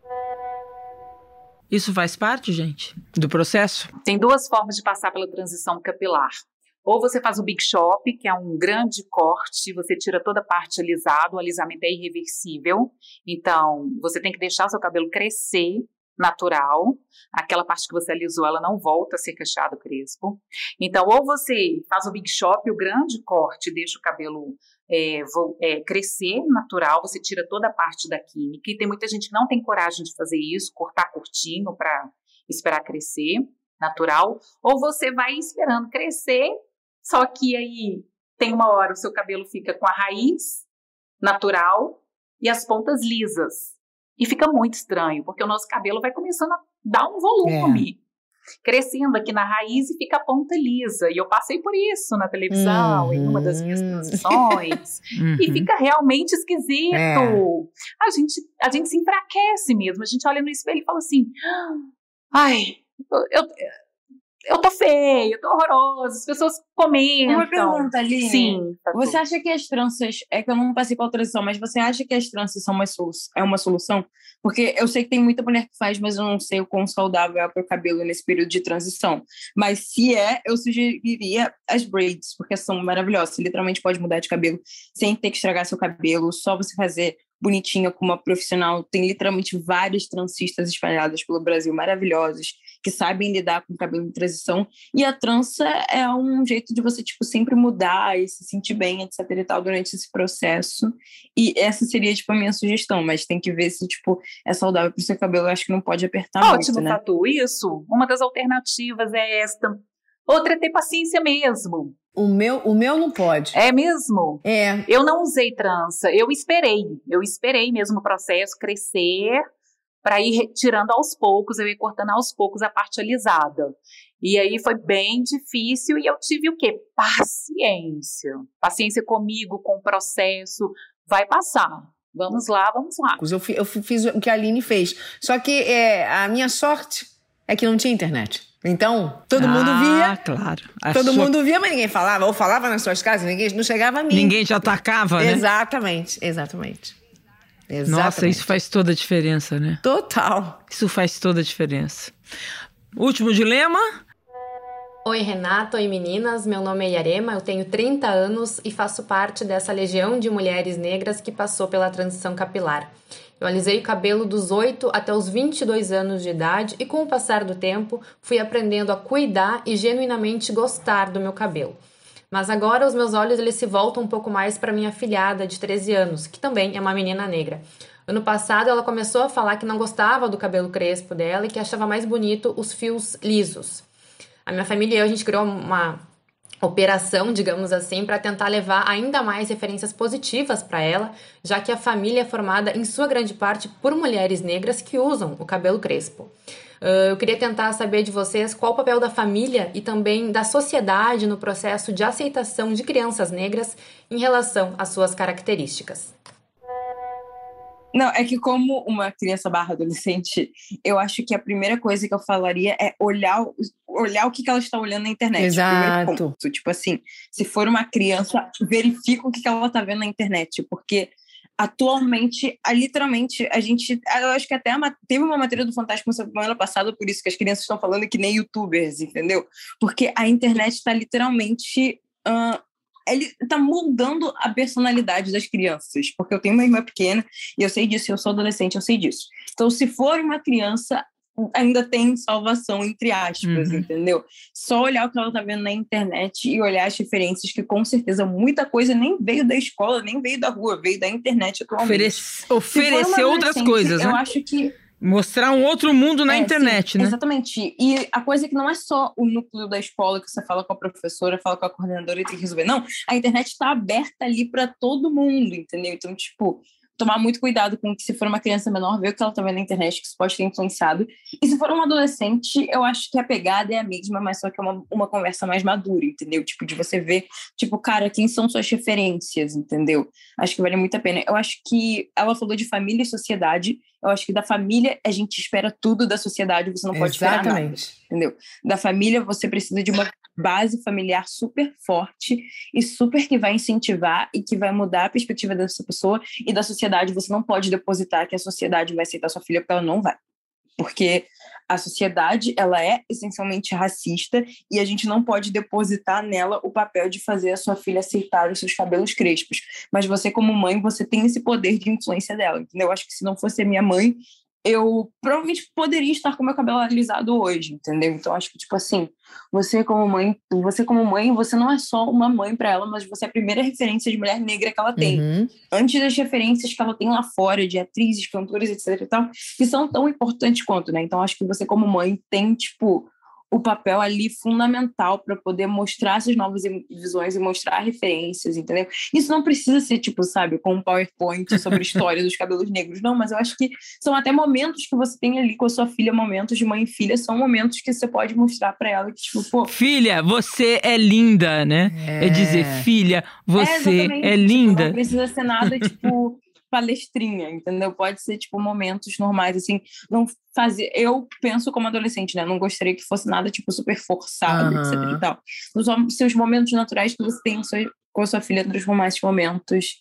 Isso faz parte, gente, do processo? Tem duas formas de passar pela transição capilar. Ou você faz o Big Shop, que é um grande corte, você tira toda a parte alisada, o alisamento é irreversível, então você tem que deixar o seu cabelo crescer natural, aquela parte que você alisou, ela não volta a ser cacheado crespo. Então, ou você faz o Big Shop, o grande corte, deixa o cabelo é, vou, é, crescer natural, você tira toda a parte da química, e tem muita gente que não tem coragem de fazer isso, cortar curtinho para esperar crescer natural, ou você vai esperando crescer, só que aí tem uma hora o seu cabelo fica com a raiz natural e as pontas lisas. E fica muito estranho, porque o nosso cabelo vai começando a dar um volume, é. crescendo aqui na raiz e fica a ponta lisa. E eu passei por isso na televisão, uhum. em uma das minhas transições, uhum. e fica realmente esquisito. É. A gente, a gente se enfraquece mesmo, a gente olha no espelho e fala assim, ai, eu... eu Eu tô feia, eu tô horrorosa, as pessoas comentam. Uma pergunta, Aline. Sim. Tá você acha que as tranças, é que eu não passei pela transição, mas você acha que as tranças são uma solução, é uma solução? Porque eu sei que tem muita mulher que faz, mas eu não sei o quão saudável é para o cabelo nesse período de transição. Mas se é, eu sugeriria as braids, porque são maravilhosas. Você literalmente pode mudar de cabelo sem ter que estragar seu cabelo, só você fazer bonitinha com uma profissional. Tem literalmente várias trancistas espalhadas pelo Brasil, maravilhosas, que sabem lidar com o cabelo em transição, e a trança é um jeito de você, tipo, sempre mudar e se sentir bem, etc e tal, durante esse processo, e essa seria, tipo, a minha sugestão, mas tem que ver se, tipo, é saudável para o seu cabelo. Eu acho que não pode apertar Ótimo, muito, né? Fatu, isso, uma das alternativas é esta. Outra é ter paciência mesmo. O meu, o meu não pode. É mesmo? É. Eu não usei trança, eu esperei, eu esperei mesmo o processo crescer, para ir retirando aos poucos, eu ia cortando aos poucos a parte alisada. E aí foi bem difícil, e eu tive o quê? Paciência. Paciência comigo, com o processo, vai passar. Vamos lá, vamos lá. Eu, eu fiz o que a Aline fez, só que é, a minha sorte é que não tinha internet. Então, todo ah, mundo via. Claro. A todo sua... mundo via, mas ninguém falava. Ou falava nas suas casas, ninguém não chegava a mim. Ninguém te atacava, né? Exatamente, exatamente. Exatamente. Nossa, isso faz toda a diferença, né? Total. Isso faz toda a diferença. Último dilema. Oi, Renata. Oi, meninas. Meu nome é Yarema, eu tenho trinta anos e faço parte dessa legião de mulheres negras que passou pela transição capilar. Eu alisei o cabelo dos oito até os vinte e dois anos de idade e, com o passar do tempo, fui aprendendo a cuidar e genuinamente gostar do meu cabelo. Mas agora os meus olhos eles se voltam um pouco mais para minha afilhada de treze anos, que também é uma menina negra. Ano passado ela começou a falar que não gostava do cabelo crespo dela e que achava mais bonito os fios lisos. A minha família e eu, a gente criou uma operação, digamos assim, para tentar levar ainda mais referências positivas para ela, já que a família é formada em sua grande parte por mulheres negras que usam o cabelo crespo. Uh, eu queria tentar saber de vocês qual o papel da família e também da sociedade no processo de aceitação de crianças negras em relação às suas características. Não, é que como uma criança barra adolescente, eu acho que a primeira coisa que eu falaria é olhar, olhar o que ela está olhando na internet. Exato. Ponto. Tipo assim, se for uma criança, verifica o que ela está vendo na internet, porque atualmente, literalmente, a gente... Eu acho que até a, teve uma matéria do Fantástico semana passada, por isso que as crianças estão falando que nem youtubers, entendeu? Porque a internet está literalmente... Uh, ele está moldando a personalidade das crianças, porque eu tenho uma irmã pequena e eu sei disso, eu sou adolescente, eu sei disso. Então, se for uma criança, ainda tem salvação, entre aspas, uhum. entendeu? Só olhar o que ela está vendo na internet e olhar as referências, que com certeza muita coisa nem veio da escola, nem veio da rua, veio da internet atualmente. Oferece, oferecer outras coisas, eu né? Eu acho que mostrar um outro mundo na é, internet, sim, né? Exatamente. E a coisa é que não é só o núcleo da escola que você fala com a professora, fala com a coordenadora e tem que resolver. Não, a internet está aberta ali para todo mundo, entendeu? Então, tipo, tomar muito cuidado com que, se for uma criança menor, ver o que ela tá vendo na internet, que isso pode ter influenciado. E se for um adolescente, eu acho que a pegada é a mesma, mas só que é uma, uma conversa mais madura, entendeu? Tipo, de você ver, tipo, cara, quem são suas referências, entendeu? Acho que vale muito a pena. Eu acho que ela falou de família e sociedade. Eu acho que da família a gente espera tudo, da sociedade você não pode esperar nada, entendeu? Da família você precisa de uma base familiar super forte e super que vai incentivar e que vai mudar a perspectiva dessa pessoa, e da sociedade você não pode depositar que a sociedade vai aceitar sua filha, porque ela não vai. Porque a sociedade, ela é essencialmente racista e a gente não pode depositar nela o papel de fazer a sua filha aceitar os seus cabelos crespos. Mas você, como mãe, você tem esse poder de influência dela, entendeu? Eu acho que se não fosse a minha mãe, eu provavelmente poderia estar com meu cabelo alisado hoje, entendeu? Então, acho que, tipo assim, você como mãe, você como mãe, você não é só uma mãe para ela, mas você é a primeira referência de mulher negra que ela tem. Uhum. Antes das referências que ela tem lá fora, de atrizes, cantoras, etc e tal, que são tão importantes quanto, né? Então, acho que você como mãe tem, tipo, o papel ali fundamental para poder mostrar essas novas visões e mostrar referências, entendeu? Isso não precisa ser, tipo, sabe, com um PowerPoint sobre a história dos cabelos negros, não, mas eu acho que são até momentos que você tem ali com a sua filha, momentos de mãe e filha, são momentos que você pode mostrar para ela que, tipo, pô... Filha, você é linda, né? É, é dizer, filha, você é, é linda. Tipo, não precisa ser nada, tipo... palestrinha, entendeu? Pode ser, tipo, momentos normais, assim, não fazer... Eu penso como adolescente, né? Não gostaria que fosse nada, tipo, super forçado, uhum. etc e tal. Os seus momentos naturais que você tem com a sua filha, transformar esses momentos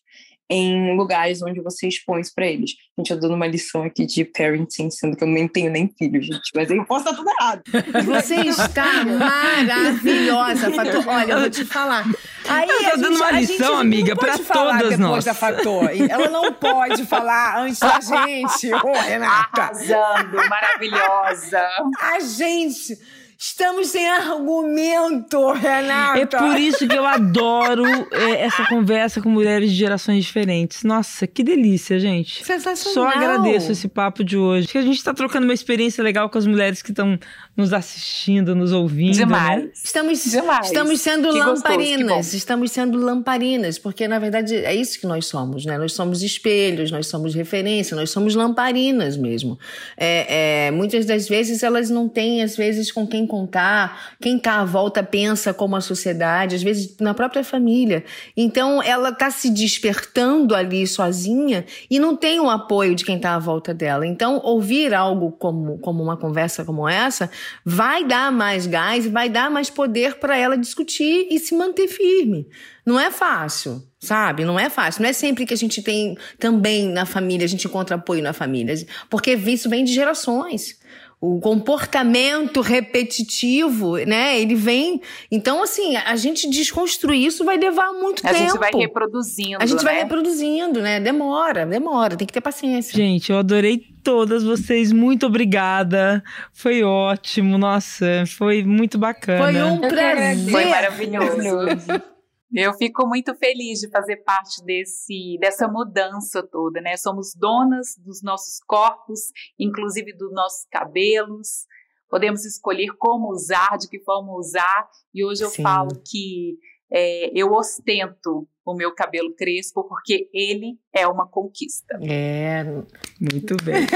em lugares onde você expõe isso pra eles. Gente, eu dando uma lição aqui de parenting, sendo que eu nem tenho nem filho, gente, mas eu posso estar tudo errado. Você está maravilhosa, Fatô. Olha, eu vou te falar. Aí eu tô dando uma lição, amiga, pra todas nós. Da Fatô. Ela não pode falar antes da gente. Ô, oh, Renata. Arrasando, maravilhosa. A gente... Estamos sem argumento, Renata. É por isso que eu adoro é, essa conversa com mulheres de gerações diferentes. Nossa, que delícia, gente. Sensacional. Só agradeço esse papo de hoje. Acho que a gente está trocando uma experiência legal com as mulheres que estão nos assistindo, nos ouvindo. Demais. Né? Estamos, Demais. estamos sendo que lamparinas. Gostoso, estamos sendo lamparinas, porque na verdade é isso que nós somos, né? Nós somos espelhos, nós somos referência, nós somos lamparinas mesmo. É, é, muitas das vezes elas não têm, às vezes, com quem contar, quem tá à volta pensa como a sociedade, às vezes na própria família. Então ela tá se despertando ali sozinha e não tem o apoio de quem tá à volta dela. Então ouvir algo como, como uma conversa como essa vai dar mais gás, vai dar mais poder para ela discutir e se manter firme. Não é fácil, sabe? Não é fácil. Não é sempre que a gente tem também na família, a gente encontra apoio na família, porque isso vem de gerações. O comportamento repetitivo, né, ele vem... Então, assim, a gente desconstruir isso vai levar muito a tempo. A gente vai reproduzindo, A gente né? vai reproduzindo, né? Demora, demora. Tem que ter paciência. Gente, eu adorei todas vocês. Muito obrigada. Foi ótimo. Nossa, foi muito bacana. Foi um prazer. Foi maravilhoso. Eu fico muito feliz de fazer parte desse, dessa mudança toda, né? Somos donas dos nossos corpos, inclusive dos nossos cabelos. Podemos escolher como usar, de que forma usar. E hoje eu Sim. falo que é, eu ostento o meu cabelo crespo porque ele é uma conquista. É, muito bem.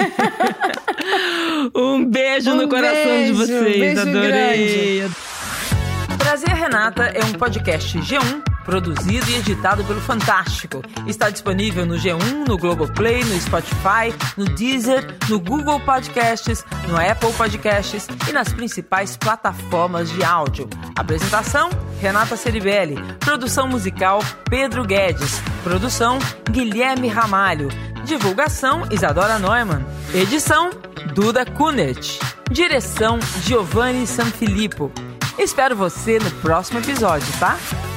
Um beijo um no coração beijo, de vocês. Beijo Adorei. Grande. Prazer Renata é um podcast G um, produzido e editado pelo Fantástico. Está disponível no G um, no Globoplay, no Spotify, no Deezer, no Google Podcasts, no Apple Podcasts e nas principais plataformas de áudio. Apresentação, Renata Ceribelli. Produção musical, Pedro Guedes. Produção, Guilherme Ramalho. Divulgação, Isadora Neumann. Edição, Duda Kunert. Direção, Giovanni Sanfilippo. Espero você no próximo episódio, tá?